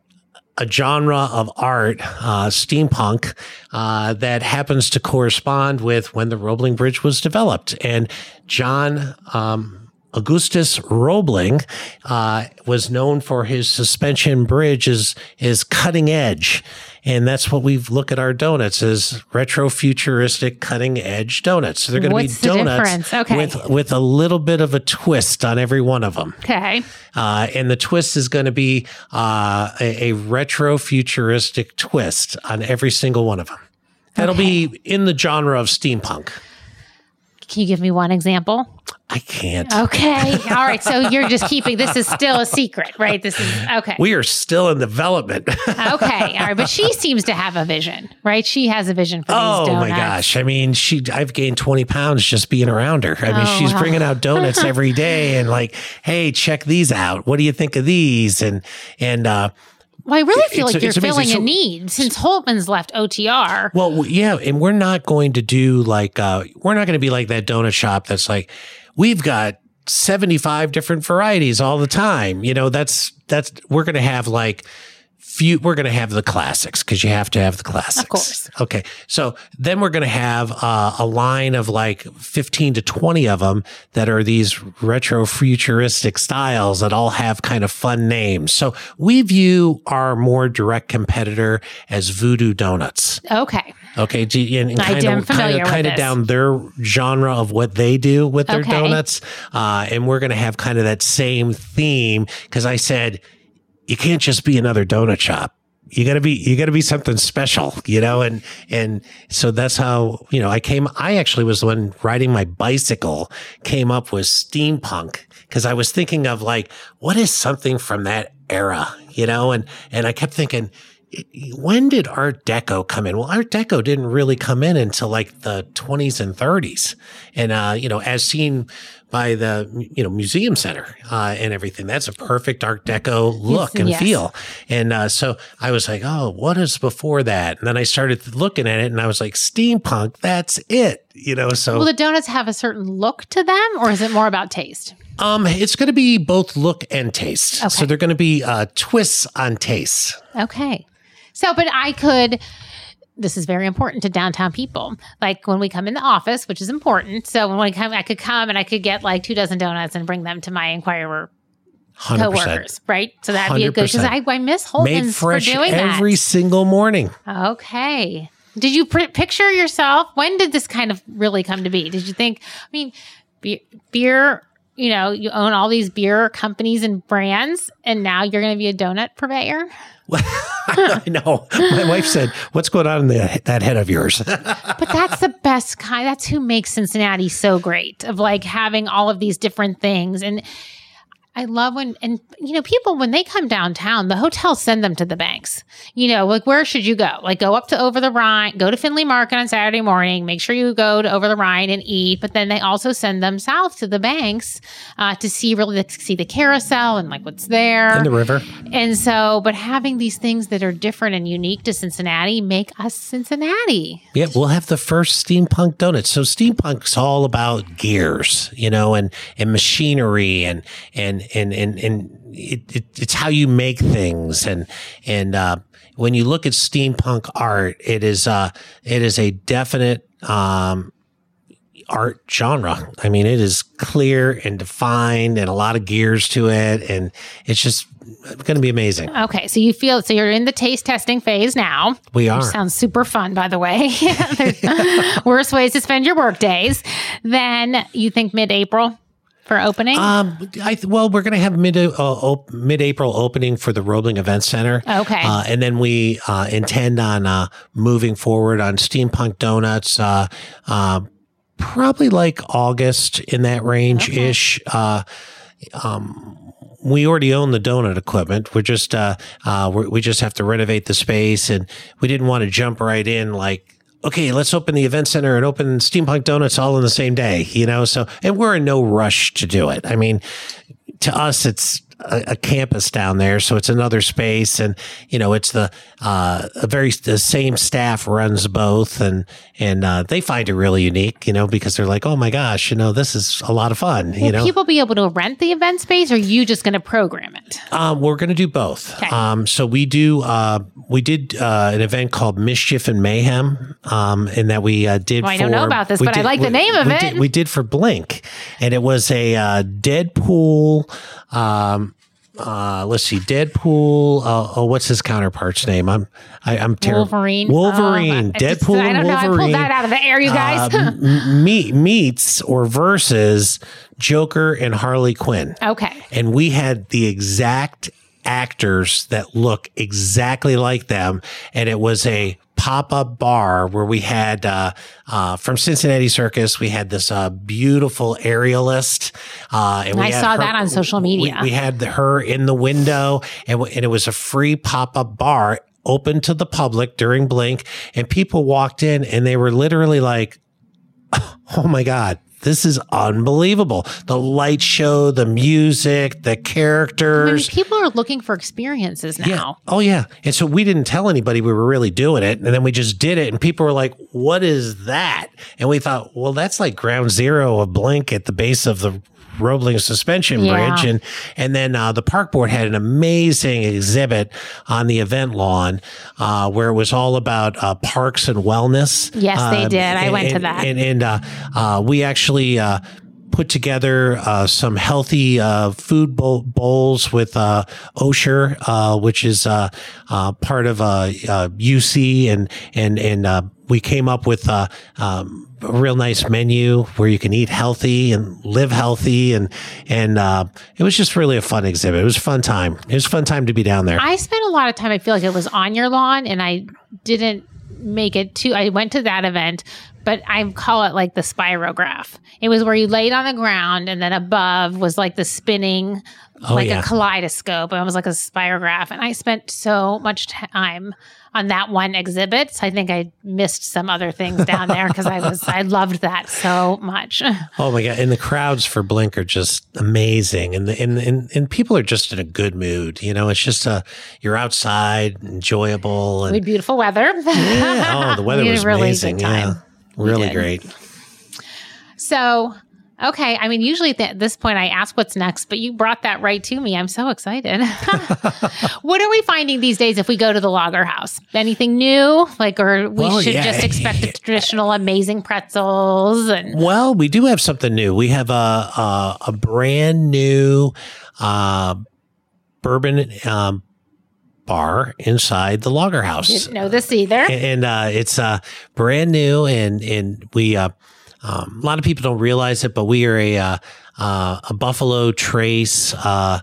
a genre of art, uh, steampunk, uh, that happens to correspond with when the Roebling Bridge was developed. And John um, Augustus Roebling uh, was known for his suspension bridge as his cutting edge. And that's what we look at our donuts as retro futuristic cutting edge donuts. So they're going to be What's the donuts difference? Okay. with, with a little bit of a twist on every one of them. Okay. Uh, and the twist is going to be uh, a, a retro futuristic twist on every single one of them. That'll Okay. be in the genre of steampunk. Can you give me one example? I can't. Okay. All right. So you're just keeping this is still a secret, right? This is okay. We are still in development. Okay. All right. But she seems to have a vision, right? She has a vision for these Oh donuts. my gosh. I mean, she I've gained twenty pounds just being around her. I mean, Oh, she's wow. bringing out donuts every day and like, hey, check these out. What do you think of these? And and uh Well, I really feel It's- like you're it's amazing. filling a So- need since Holtman's left O T R. Well, w- yeah, and we're not going to do like uh we're not going to be like that donut shop that's like we've got seventy-five different varieties all the time. You know, that's that's we're going to have like few we're going to have the classics because you have to have the classics. Of course. Okay. So then we're going to have uh, a line of like fifteen to twenty of them that are these retro futuristic styles that all have kind of fun names. So we view our more direct competitor as Voodoo Donuts. Okay. Okay, do you- and, and I kind am of familiar kind of with kind of this. down their genre of what they do with their Okay. donuts, uh, and we're going to have kind of that same theme because I said you can't just be another donut shop. you gotta be, you gotta be something special, you know? And, and so that's how, you know, I came, I actually was the one riding my bicycle, came up with steampunk, because I was thinking of like, what is something from that era, you know? And, and I kept thinking, when did Art Deco come in? Well, Art Deco didn't really come in until like the twenties and thirties. And, uh, you know, as seen by the, you know, museum center, uh, and everything, that's a perfect Art Deco look Yes, and yes. feel. And, uh, so I was like, oh, what is before that? And then I started looking at it and I was like, steampunk, that's it, you know? So, Will the donuts have a certain look to them, or is it more about taste? um, it's going to be both look and taste. Okay. So they're going to be, uh, twists on taste. Okay. So, but I could, this is very important to downtown people. Like when we come in the office, which is important. So when we come, I could come and I could get like two dozen donuts and bring them to my Inquirer one hundred percent. coworkers, right? So that'd be a good, because I, I miss Made Holden's for fresh doing every that. single morning. Okay. Did you pr- picture yourself? When did this kind of really come to be? Did you think, I mean, be- beer, you know, you own all these beer companies and brands, and now you're going to be a donut purveyor? I know. My wife said, what's going on in the, that head of yours? But that's the best kind. That's who makes Cincinnati so great, of like having all of these different things. And I love when, and you know, people, when they come downtown, the hotels send them to the banks. You know, like, where should you go? Like, go up to Over the Rhine, go to Findlay Market on Saturday morning, make sure you go to Over the Rhine and eat. But then they also send them south to the banks uh, to see really, to see the carousel and like what's there. In the river. And so, but having these things that are different and unique to Cincinnati make us Cincinnati. Yeah, we'll have the first steampunk donuts. So steampunk's all about gears, you know, and, and machinery and, and, and, and, and it, it, it's how you make things. And, and, uh, when you look at steampunk art, it is, uh, it is a definite, um, art genre. I mean, it is clear and defined and a lot of gears to it. And it's just going to be amazing. Okay, so you feel, so you're in the taste testing phase now. We are. Which sounds super fun, by the way. There's worse ways to spend your work days. Then you think mid-April for opening? Um, I th- well, we're going to have mid uh, op- mid-April opening for the Roebling Event Center. Okay. Uh, and then we uh, intend on uh, moving forward on Steampunk Donuts, uh, uh, probably like August, in that range-ish. Okay. Uh, um, we already own the donut equipment. We're just uh, uh, we're, we just have to renovate the space, and we didn't want to jump right in like, okay, let's open the event center and open Steampunk Donuts all in the same day, you know? So, and we're in no rush to do it. I mean, to us, it's a, a campus down there. So it's another space, and, you know, it's the, uh, a very, the same staff runs both, and, and, uh, they find it really unique, you know, because they're like, oh my gosh, you know, this is a lot of fun, Will you know? people be able to rent the event space, or are you just going to program it? Um, we're going to do both. Okay. Um, so we do, uh, we did, uh, an event called Mischief and Mayhem, um, and that we, uh, did Well, I for, don't know about this, we but I did- like the we- name of we it. Did, we did for Blink, and it was a, uh, Deadpool, um, uh, let's see, Deadpool. Uh, oh, what's his counterpart's name? I'm, I, I'm terrible. Wolverine. Wolverine. Oh, I just- Deadpool I don't and know. I Wolverine. pulled that out of the air, you guys. uh, m- meet, meets or versus Joker and Harley Quinn. Okay. And we had the exact actors that look exactly like them. And it was a pop-up bar where we had, uh, uh, from Cincinnati Circus, we had this, uh, beautiful aerialist. Uh, and we I had saw her- that on social media. We, we had the, her in the window, and, w- and it was a free pop-up bar open to the public during Blink. And people walked in and they were literally like, oh my God, this is unbelievable. The light show, the music, the I mean, characters. people are looking for experiences now. Yeah. Oh, yeah. And so we didn't tell anybody we were really doing it. And then we just did it. And people were like, what is that? And we thought, well, that's like ground zero of Blink at the base of the Roebling suspension Yeah. bridge. And, and then, uh, the park board had an amazing exhibit on the event lawn, uh, where it was all about, uh, parks and wellness. Yes, they Uh, did. I and- went to and- that. And, and, uh, uh, we actually, uh, put together uh, some healthy uh, food bowl- bowls with uh, Osher, uh, which is uh, uh, part of uh, uh, U C, and and and uh, we came up with uh, um, a real nice menu where you can eat healthy and live healthy, and and uh, it was just really a fun exhibit. It was a fun time. It was a fun time to be down there. I spent a lot of time. I feel like it was on your lawn, and I didn't make it to. I went to that event, but I call it like the spirograph. It was where you laid on the ground, and then above was like the spinning, Oh, like yeah. a kaleidoscope. And it was like a spirograph. And I spent so much time on that one exhibit. So I think I missed some other things down there because I was I loved that so much. Oh my God. And the crowds for Blink are just amazing. And, the, and, and, and people are just in a good mood. You know, it's just a, you're outside, enjoyable. We And had beautiful weather. yeah, oh, the weather We had was a really amazing. good time. Yeah. Really did. great. So, okay. I mean, usually at this point I ask what's next, but you brought that right to me. I'm so excited. What are we finding these days if we go to the Lager House? Anything new? Like, or we Well, should yeah. just expect the traditional amazing pretzels and Well, we do have something new. We have a, a, a brand new uh, bourbon um, bar inside the Lager House. didn't know this either. And uh, it's uh, brand new, and and we uh, um, a lot of people don't realize it, but we are a uh, uh, a Buffalo Trace uh,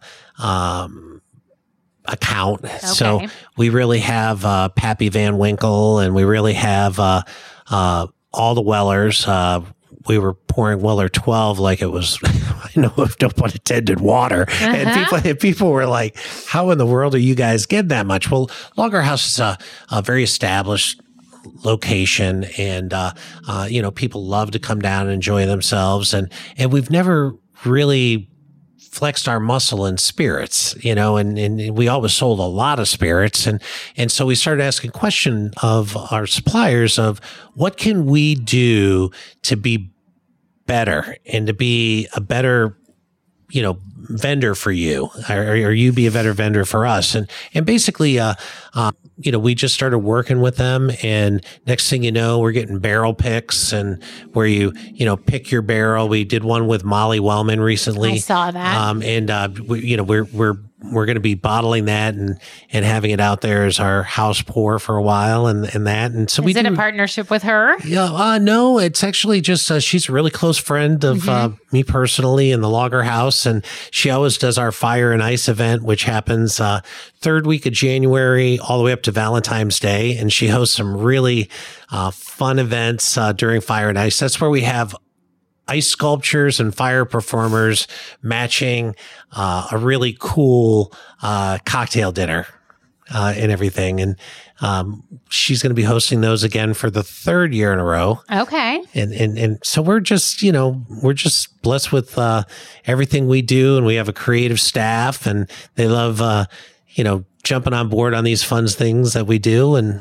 um, account. So we really have uh, Pappy Van Winkle, and we really have uh, uh, all the Wellers. Uh, we were pouring Weller twelve like it was, I know, no pun intended, water. Uh-huh. And people and people were like, how in the world are you guys getting that much? Well, Lager House is a, a very established location, and, uh, uh, you know, people love to come down and enjoy themselves. And, and we've never really flexed our muscle in spirits, you know, and, and we always sold a lot of spirits. And, and so we started asking question of our suppliers of what can we do to be better and to be a better, you know, vendor for you, or, or you be a better vendor for us. And, and basically, uh, uh, you know, we just started working with them, and next thing you know, we're getting barrel picks, and where you, you know, pick your barrel. We did one with Molly Wellman recently. I saw that. Um, and, uh, we, you know, we're, we're, we're going to be bottling that and, and having it out there as our house pour for a while, and, and that. And so Is we it do, a partnership with her? yeah, uh, no, it's actually just, uh, she's a really close friend of, uh, me personally in the Lager House. And she always does our Fire and Ice event, which happens, uh, third week of January all the way up to Valentine's Day. And she hosts some really, uh, fun events, uh, during Fire and Ice. That's where we have ice sculptures and fire performers matching, uh, a really cool, uh, cocktail dinner. Uh, and everything. And um, she's going to be hosting those again for the third year in a row. Okay. And and and so we're just, you know, we're just blessed with uh, everything we do. And we have a creative staff, and they love, uh, you know, jumping on board on these fun things that we do. And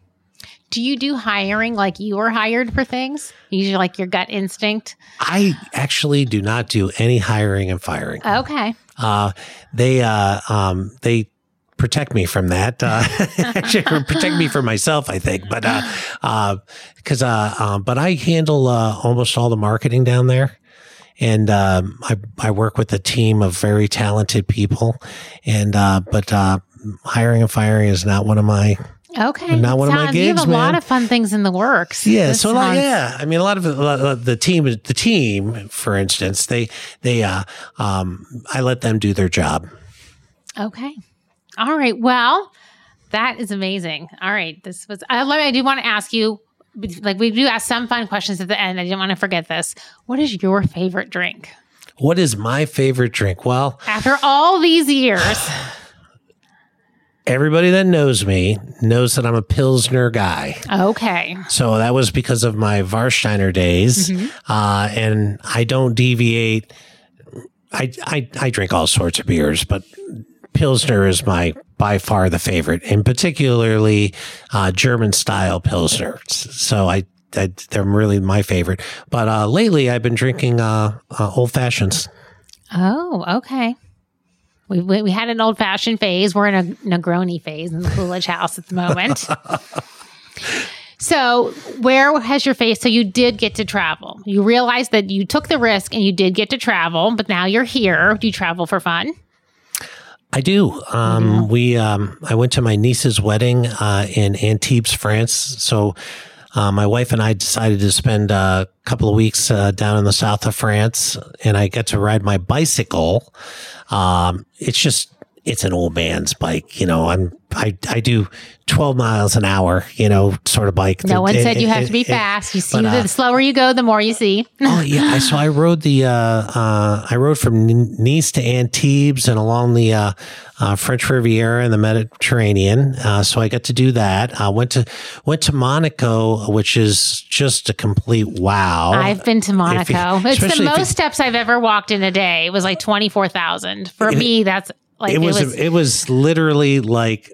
Do you do hiring like you were hired for things? Usually like your gut instinct? I actually do not do any hiring and firing. Okay. Uh, they, uh, um, they, protect me from that. Uh, actually, protect me from myself, I think. But uh, uh, because uh, um, but I handle uh, almost all the marketing down there, and um, I I work with a team of very talented people, and uh, but uh, hiring and firing is not one of my. Okay. Not one of my Sounds- You have gigs, a lot man. of fun things in the works. Yeah, This so a lot, sounds- yeah, I mean, a lot of, it- a lot of the team, the team, for instance, they they uh, um, I let them do their job. Okay. All right. Well, that is amazing. All right. This was, I, I do want to ask you, like we do ask some fun questions at the end. I didn't want to forget this. What is your favorite drink? What is my favorite drink? Well, After all these years, everybody that knows me knows that I'm a Pilsner guy. okay. So that was because of my Warsteiner days. Uh, and I don't deviate. I, I, I drink all sorts of beers, but Pilsner is my by far the favorite, and particularly uh, German style Pilsner. So I, I, they're really my favorite. But uh, lately I've been drinking uh, uh, old fashions. Oh, okay. We, we, we had an old fashioned phase. We're in a Negroni phase in the Coolidge house at the moment. So where has your face? So you did get to travel. you realized that you took the risk and you did get to travel, but now you're here. Do you travel for fun? I do. Um, mm-hmm. We, um, I went to my niece's wedding uh, in Antibes, France. So uh, my wife and I decided to spend a couple of weeks uh, down in the south of France, and I get to ride my bicycle. Um, it's just, it's an old man's bike. You know, I'm, I, I do twelve miles an hour, you know, sort of bike. No one it, said it, you have it, to be it, fast. You see, but, uh, the slower you go, the more you see. Oh yeah. So I rode the, uh, uh, I rode from Nice to Antibes and along the, uh, uh, French Riviera and the Mediterranean. Uh, so I got to do that. I uh, went to, went to Monaco, which is just a complete wow. I've been to Monaco. You, it's the most you, steps I've ever walked in a day. It was like twenty-four thousand. For it, me, that's like, it was, it was, it was literally like,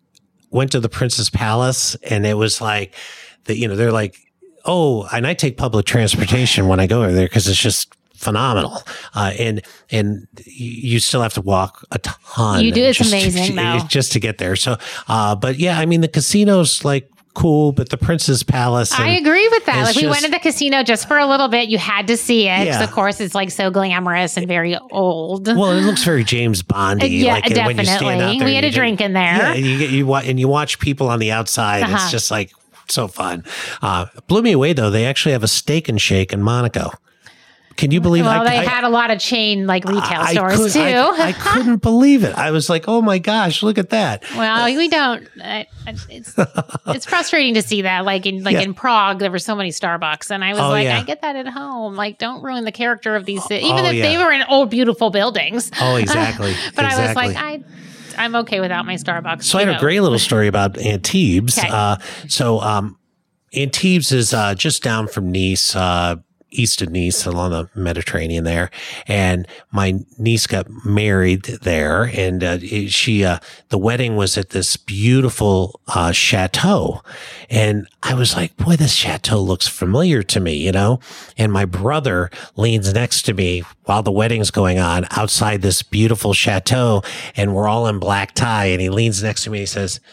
went to the Prince's Palace, and it was like, the, you know, they're like, oh, and I take public transportation when I go over there because it's just phenomenal. Uh, and and you still have to walk a ton. You do. It's just amazing, to, though. Just to get there. So, uh, but yeah, I mean, the casino's like cool, but the Prince's Palace. I agree with that. Like, we just, went to the casino just for a little bit. You had to see it. Yeah. Of course, it's like so glamorous and very old. Well, it looks very James Bondy. Yeah, like, definitely. When you stand out there we had a you, drink in there. Yeah, and you get you watch and you watch people on the outside. Uh-huh. It's just like so fun. Uh, blew me away though. They actually have a Steak and Shake in Monaco. Can you believe? Well, I, they I, had a lot of chain like retail I, stores I could, too. I, I couldn't believe it. I was like, "Oh my gosh, look at that!" Well, we don't. Uh, it's it's frustrating to see that. Like in like Yeah. in Prague, there were so many Starbucks, and I was Oh, like, yeah. I get that at home. Like, don't ruin the character of these. Even Oh, if yeah. they were in old, beautiful buildings. Oh, exactly. but exactly. I was like, I. I'm okay without my Starbucks. So I you had know. a great little story about Antibes. Okay. Uh, so um, Antibes is uh, just down from Nice, uh, east of Nice, along the Mediterranean there. And my niece got married there, and uh, it- she uh, the wedding was at this beautiful uh, chateau. And I was like, boy, this chateau looks familiar to me, you know? And my brother leans next to me while the wedding's going on outside this beautiful chateau, and we're all in black tie. And he leans next to me and he says,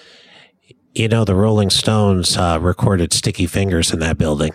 you know, the Rolling Stones uh, recorded Sticky Fingers in that building.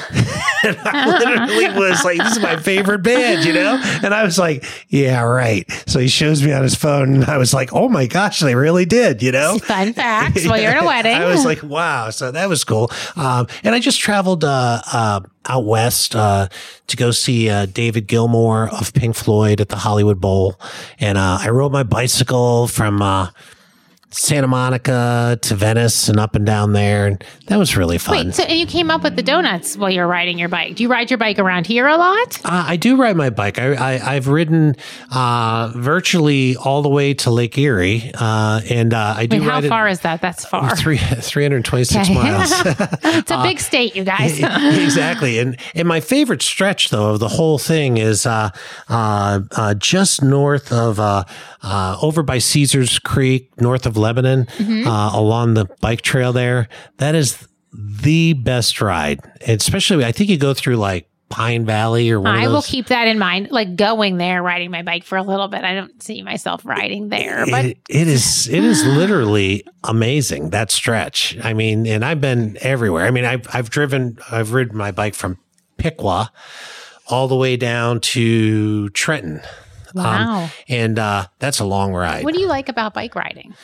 And I literally was like, this is my favorite band, you know? And I was like, yeah, right. So he shows me on his phone, and I was like, oh my gosh, they really did, you know? Fun facts while you're at a wedding. I was like, wow. So that was cool. Um, and I just traveled uh, uh, out west uh, to go see uh, David Gilmour of Pink Floyd at the Hollywood Bowl. And uh, I rode my bicycle from uh, Santa Monica to Venice and up and down there. And that was really fun. Wait, so and you came up with the donuts while you're riding your bike. Do you ride your bike around here a lot? Uh, I do ride my bike. I, I, I've ridden uh, virtually all the way to Lake Erie. Uh, and uh, I do Wait, how ride far it, is that? That's far. Three, three hundred twenty-six Okay. miles. It's a big state, you guys. Exactly. And and my favorite stretch, though, of the whole thing is uh, uh, uh, just north of, uh, uh, over by Caesars Creek, north of Lebanon, Mm-hmm. uh, along the bike trail there. That is the best ride. And especially, I think you go through like Pine Valley or one I of will those. keep that in mind. Like going there, riding my bike for a little bit. I don't see myself riding there, but It, it is it is literally amazing, that stretch. I mean, and I've been everywhere. I mean, I've I've driven I've ridden my bike from Piqua all the way down to Trenton. wow. Um, and uh, that's a long ride. What do you like about bike riding?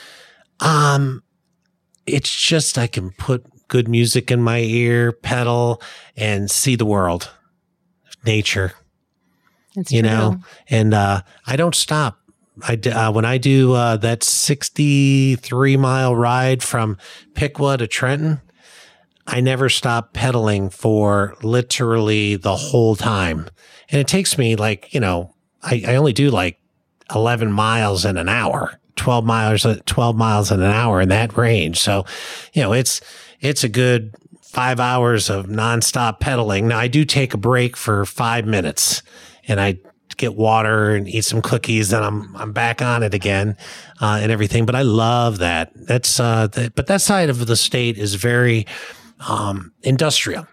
Um, it's just I can put good music in my ear, pedal, and see the world, nature. It's You true. know, and uh, I don't stop. I d- uh, when I do uh, that sixty-three mile ride from Piqua to Trenton, I never stop pedaling for literally the whole time, and it takes me like you know I, I only do like eleven miles in an hour. twelve miles, twelve miles in an hour in that range. So, you know, it's, it's a good five hours of nonstop pedaling. Now I do take a break for five minutes and I get water and eat some cookies and I'm, I'm back on it again, uh, and everything. But I love that. That's, uh, the, but that side of the state is very, um, industrial.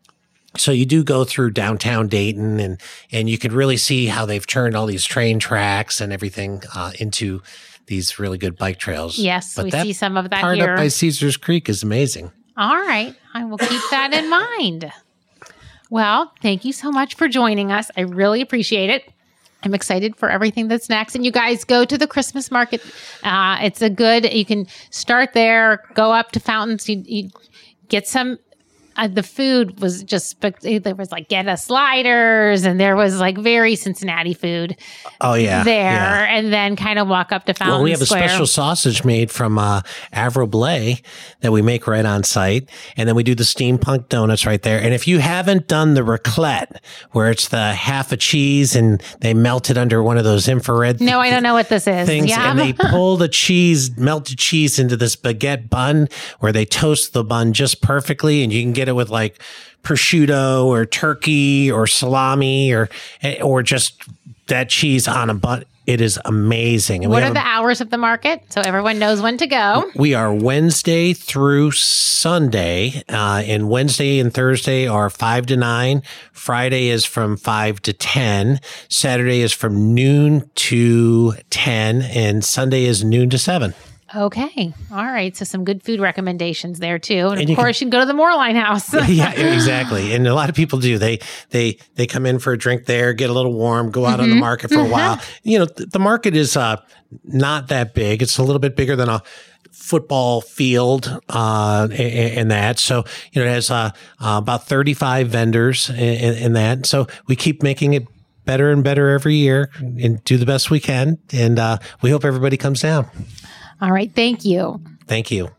So you do go through downtown Dayton and, and you can really see how they've turned all these train tracks and everything, uh, into these really good bike trails. Yes, But we that see some of that part here. up by Caesars Creek is amazing. All right. I will keep that in mind. Well, thank you so much for joining us. I really appreciate it. I'm excited for everything that's next. And you guys go to the Christmas market. Uh, it's a good, you can start there, go up to Fountains, you, you get some. Uh, the food was just, there was like get us sliders, and there was like very Cincinnati food. Oh, yeah. There. Yeah. And then kind of walk up to Fountain Well, we have Square. a special sausage made from uh, Havre Blais that we make right on site. And then we do the steampunk donuts right there. And if you haven't done the raclette, where it's the half a cheese and they melt it under one of those infrared No, I don't know what this is. things, Yeah. and they pull the cheese, melted cheese into this baguette bun where they toast the bun just perfectly, and you can get it with like prosciutto or turkey or salami or or just that cheese on a bun. It is amazing. And What we are have the a- hours of the market so everyone knows when to go? We are Wednesday through Sunday, uh, and Wednesday and Thursday are five to nine. Friday is from five to ten. Saturday is from noon to ten, and Sunday is noon to seven. Okay. All right. So some good food recommendations there too. And, And of you course, you can go to the Moorline House. Yeah, exactly. And a lot of people do. They they they come in for a drink there, get a little warm, go out on the market for a while. You know, th- the market is uh, not that big. It's a little bit bigger than a football field uh, and, and that. So, you know, it has uh, uh, about thirty-five vendors in, in, in that. So we keep making it better and better every year and do the best we can. And uh, we hope everybody comes down. All right. Thank you. Thank you.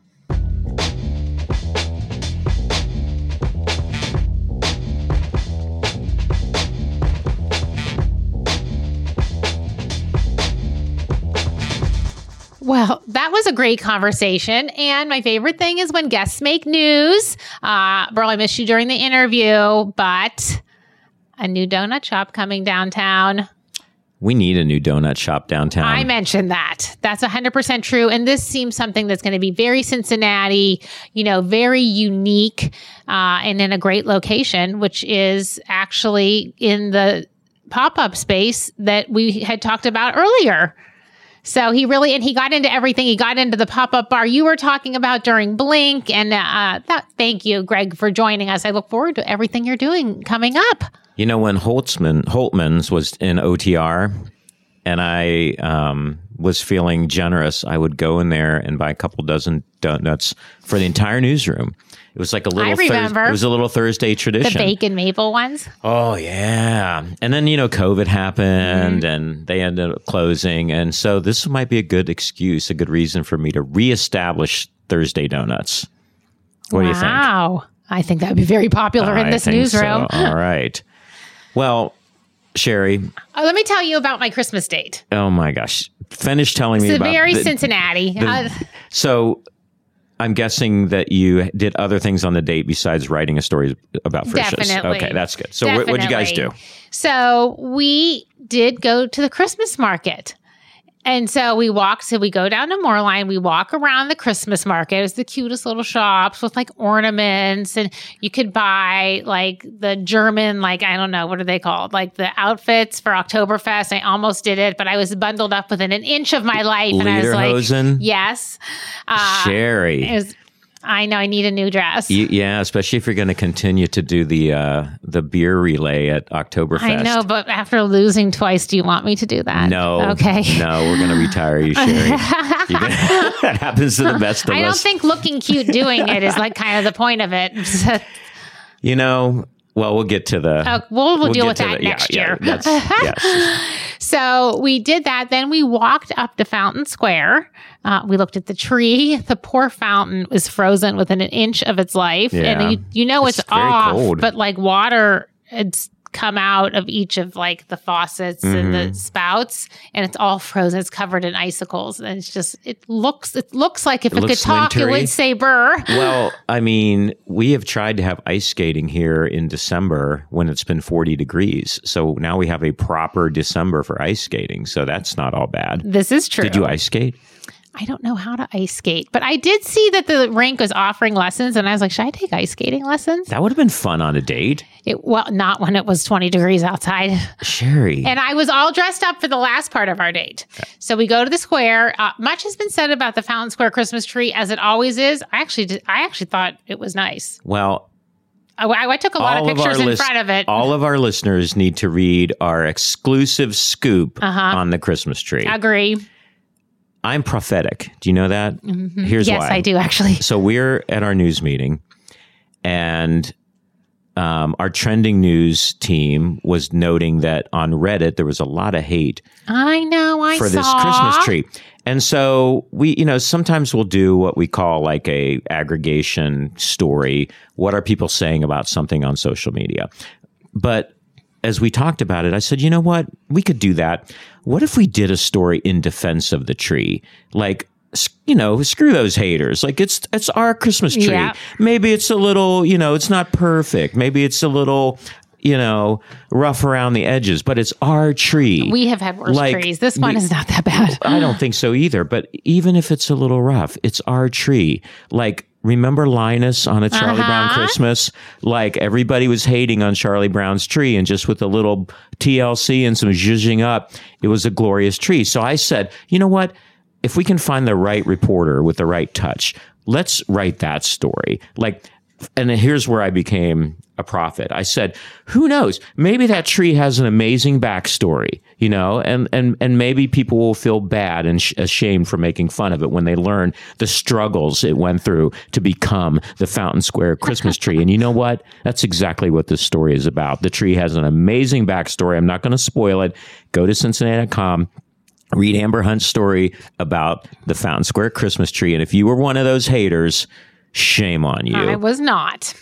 Well, that was a great conversation. And my favorite thing is when guests make news. Uh, Burl, I missed you during the interview, but a new donut shop coming downtown. We need a new donut shop downtown. I mentioned that. That's one hundred percent true. And this seems something that's going to be very Cincinnati, you know, very unique uh, and in a great location, which is actually in the pop-up space that we had talked about earlier. So he really, and he got into everything. He got into the pop-up bar you were talking about during Blink. And uh, that, thank you, Greg, for joining us. I look forward to everything you're doing coming up. You know, when Holtzman, Holtman's was in O T R and I um, was feeling generous, I would go in there and buy a couple dozen donuts for the entire newsroom. It was like a little, I remember. Thurs- it was a little Thursday tradition. The bacon maple ones. Oh, yeah. And then, you know, COVID happened Mm-hmm. and they ended up closing. And so this might be a good excuse, a good reason for me to reestablish Thursday donuts. What do you think? Wow. I think that would be very popular in I this think newsroom. so. All right. Well, Sherry, Oh, let me tell you about my Christmas date. oh my gosh. Finish telling me It's about very the- Cincinnati. the- Uh, So I'm guessing that you did other things on the date besides writing a story about Frisch's. Definitely. Okay, that's good. So what what'd you guys do? Definitely. So we did go to the Christmas market. And so we walked, so we go down to Moorline, we walk around the Christmas market. It was the cutest little shops with like ornaments, and you could buy like the German, like, I don't know, what are they called? Like the outfits for Oktoberfest. I almost did it, but I was bundled up within an inch of my life. And I was like, Lederhosen? yes. Uh, Sherry. it was, I know I need a new dress. You, yeah, especially if you're going to continue to do the uh, the beer relay at Oktoberfest. I know, but after losing twice, do you want me to do that? No. Okay. No, we're going to retire you, Sherry. You're gonna- that happens to the best of I don't us. think looking cute doing it is like kind of the point of it. you know, well, we'll get to the. Uh, we'll, we'll, deal get with to that the- yeah, next yeah, year. that's, yes. So we did that. Then we walked up to Fountain Square. Uh, we looked at the tree. The poor fountain was frozen within an inch of its life. Yeah. And you, you know it's, It's very off, cold. but like water, it's come out of each of like the faucets and Mm-hmm. the spouts, and it's all frozen. It's covered in icicles. And it's just, it looks, it looks like if it, It could looks talk, it wintry. would say burr. Well, I mean, we have tried to have ice skating here in December when it's been forty degrees. So now we have a proper December for ice skating. So that's not all bad. This is true. Did you ice skate? I don't know how to ice skate, but I did see that the rink was offering lessons, and I was like, should I take ice skating lessons? That would have been fun on a date. It, well, not when it was twenty degrees outside. Sherry. And I was all dressed up for the last part of our date. So we go to the square. Uh, much has been said about the Fountain Square Christmas tree, as it always is. I actually did, I actually thought it was nice. well, I, I took a lot all of pictures of in list- front of it. All of our listeners need to read our exclusive scoop Uh-huh. on the Christmas tree. Agree. I'm prophetic. Do you know that? Mm-hmm. Here's yes, why. I do actually. So we're at our news meeting, and um, our trending news team was noting that on Reddit there was a lot of hate I know. I for saw. this Christmas tree. And so we, you know, sometimes we'll do what we call like a aggregation story. What are people saying about something on social media? But as we talked about it, I said, you know what? We could do that. What if we did a story in defense of the tree? Like, you know, screw those haters. Like, it's it's our Christmas tree. Yeah. Maybe it's a little, you know, it's not perfect. Maybe it's a little, you know, rough around the edges, but it's our tree. We have had worse Like, trees. This one we- is not that bad. I don't think so either. But even if it's a little rough, it's our tree. Like, remember Linus on A Charlie Uh-huh. Brown Christmas? Like, everybody was hating on Charlie Brown's tree, and just with a little T L C and some zhuzhing up, it was a glorious tree. So I said, you know what? If we can find the right reporter with the right touch, let's write that story. Like, and here's where I became a prophet. I said, who knows? Maybe that tree has an amazing backstory, you know, and, and, and maybe people will feel bad and sh- ashamed for making fun of it when they learn the struggles it went through to become the Fountain Square Christmas tree. And you know what? That's exactly what this story is about. The tree has an amazing backstory. I'm not going to spoil it. Go to Cincinnati dot com. Read Amber Hunt's story about the Fountain Square Christmas tree. And if you were one of those haters, shame on you. I was not.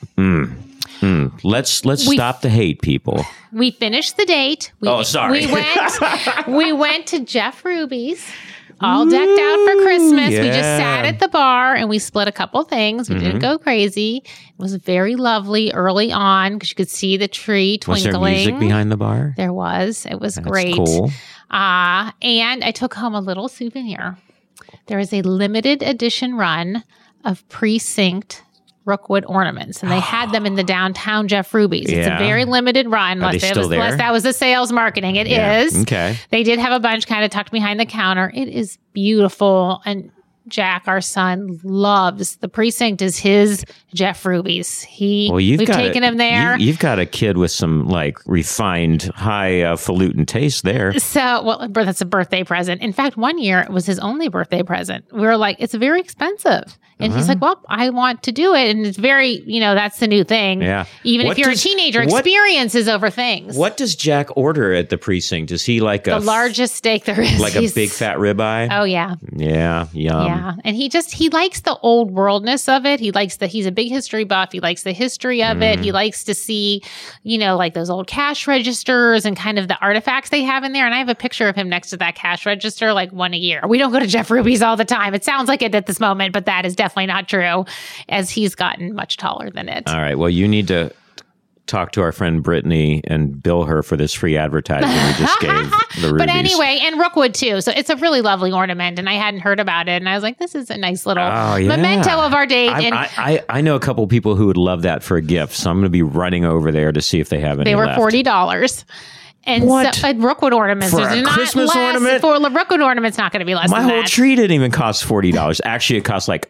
Let's let's We- stop the hate, people. We finished the date. We, Oh, sorry. We went. we went to Jeff Ruby's, all decked out for Christmas. We just yeah. sat at the bar and we split a couple things. We didn't go crazy. It was very lovely early on because you could see the tree Was twinkling. there music behind the bar? There was. It was That's great. cool. Uh, and I took home a little souvenir. There is a limited edition run of Precinct Rookwood ornaments, and they had them in the downtown Jeff Ruby's. It's Yeah. a very limited run. Are they Unless it still was, there? unless that was the sales marketing. It is. Yeah. Okay. They did have a bunch kind of tucked behind the counter. It is beautiful. And Jack, our son, loves the Precinct is his Jeff Ruby's. He Well, you've we've got taken a, him there. You, you've got a kid with some like refined, high uh, falutin taste there. So, well, but that's a birthday present. In fact, one year it was his only birthday present. We were like, it's very expensive. And Uh-huh. he's like, well, I want to do it. And it's very, you know, that's the new thing. Yeah. Even What if you're does- a teenager, what- experiences over things. What does Jack order at the Precinct? Is he like The a largest steak there is. like a He's- big fat ribeye? Oh, yeah. Yeah, yum. Yeah. And he just, he likes the old worldness of it. He likes that he's a big history buff. He likes the history of it. Mm-hmm. He likes to see, you know, like those old cash registers and kind of the artifacts they have in there. And I have a picture of him next to that cash register, like one a year. We don't go to Jeff Ruby's all the time. It sounds like it at this moment, but that is definitely not true as he's gotten much taller than it. All right. Well, you need to talk to our friend Brittany and bill her for this free advertising we just gave the Rubies. But anyway, and Rookwood too. So it's a really lovely ornament, and I hadn't heard about it, and I was like, "This is a nice little Oh, yeah. memento of our date." I, and I, I, I know a couple of people who would love that for a gift, so I'm going to be running over there to see if they have any they were left. forty dollars. And What? so, uh, Rookwood ornaments For are a not Christmas less, ornament? For a Rookwood ornament's not going to be less My than whole that. tree didn't even cost forty dollars. Actually, it cost like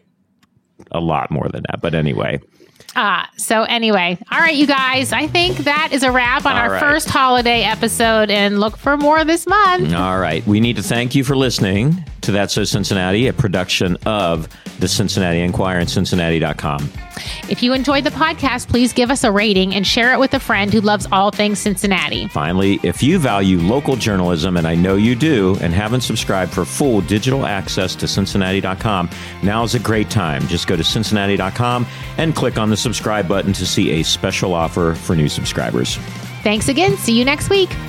a lot more than that. But anyway, Uh, so anyway, all right, you guys, I think that is a wrap on All our right. first holiday episode, and look for more this month. all right. We need to thank you for listening to That's So Cincinnati, a production of the Cincinnati Enquirer and Cincinnati dot com. If you enjoyed the podcast, please give us a rating and share it with a friend who loves all things Cincinnati. Finally, if you value local journalism, and I know you do, and haven't subscribed for full digital access to Cincinnati dot com, now is a great time. Just go to Cincinnati dot com and click on the subscribe button to see a special offer for new subscribers. Thanks again. See you next week.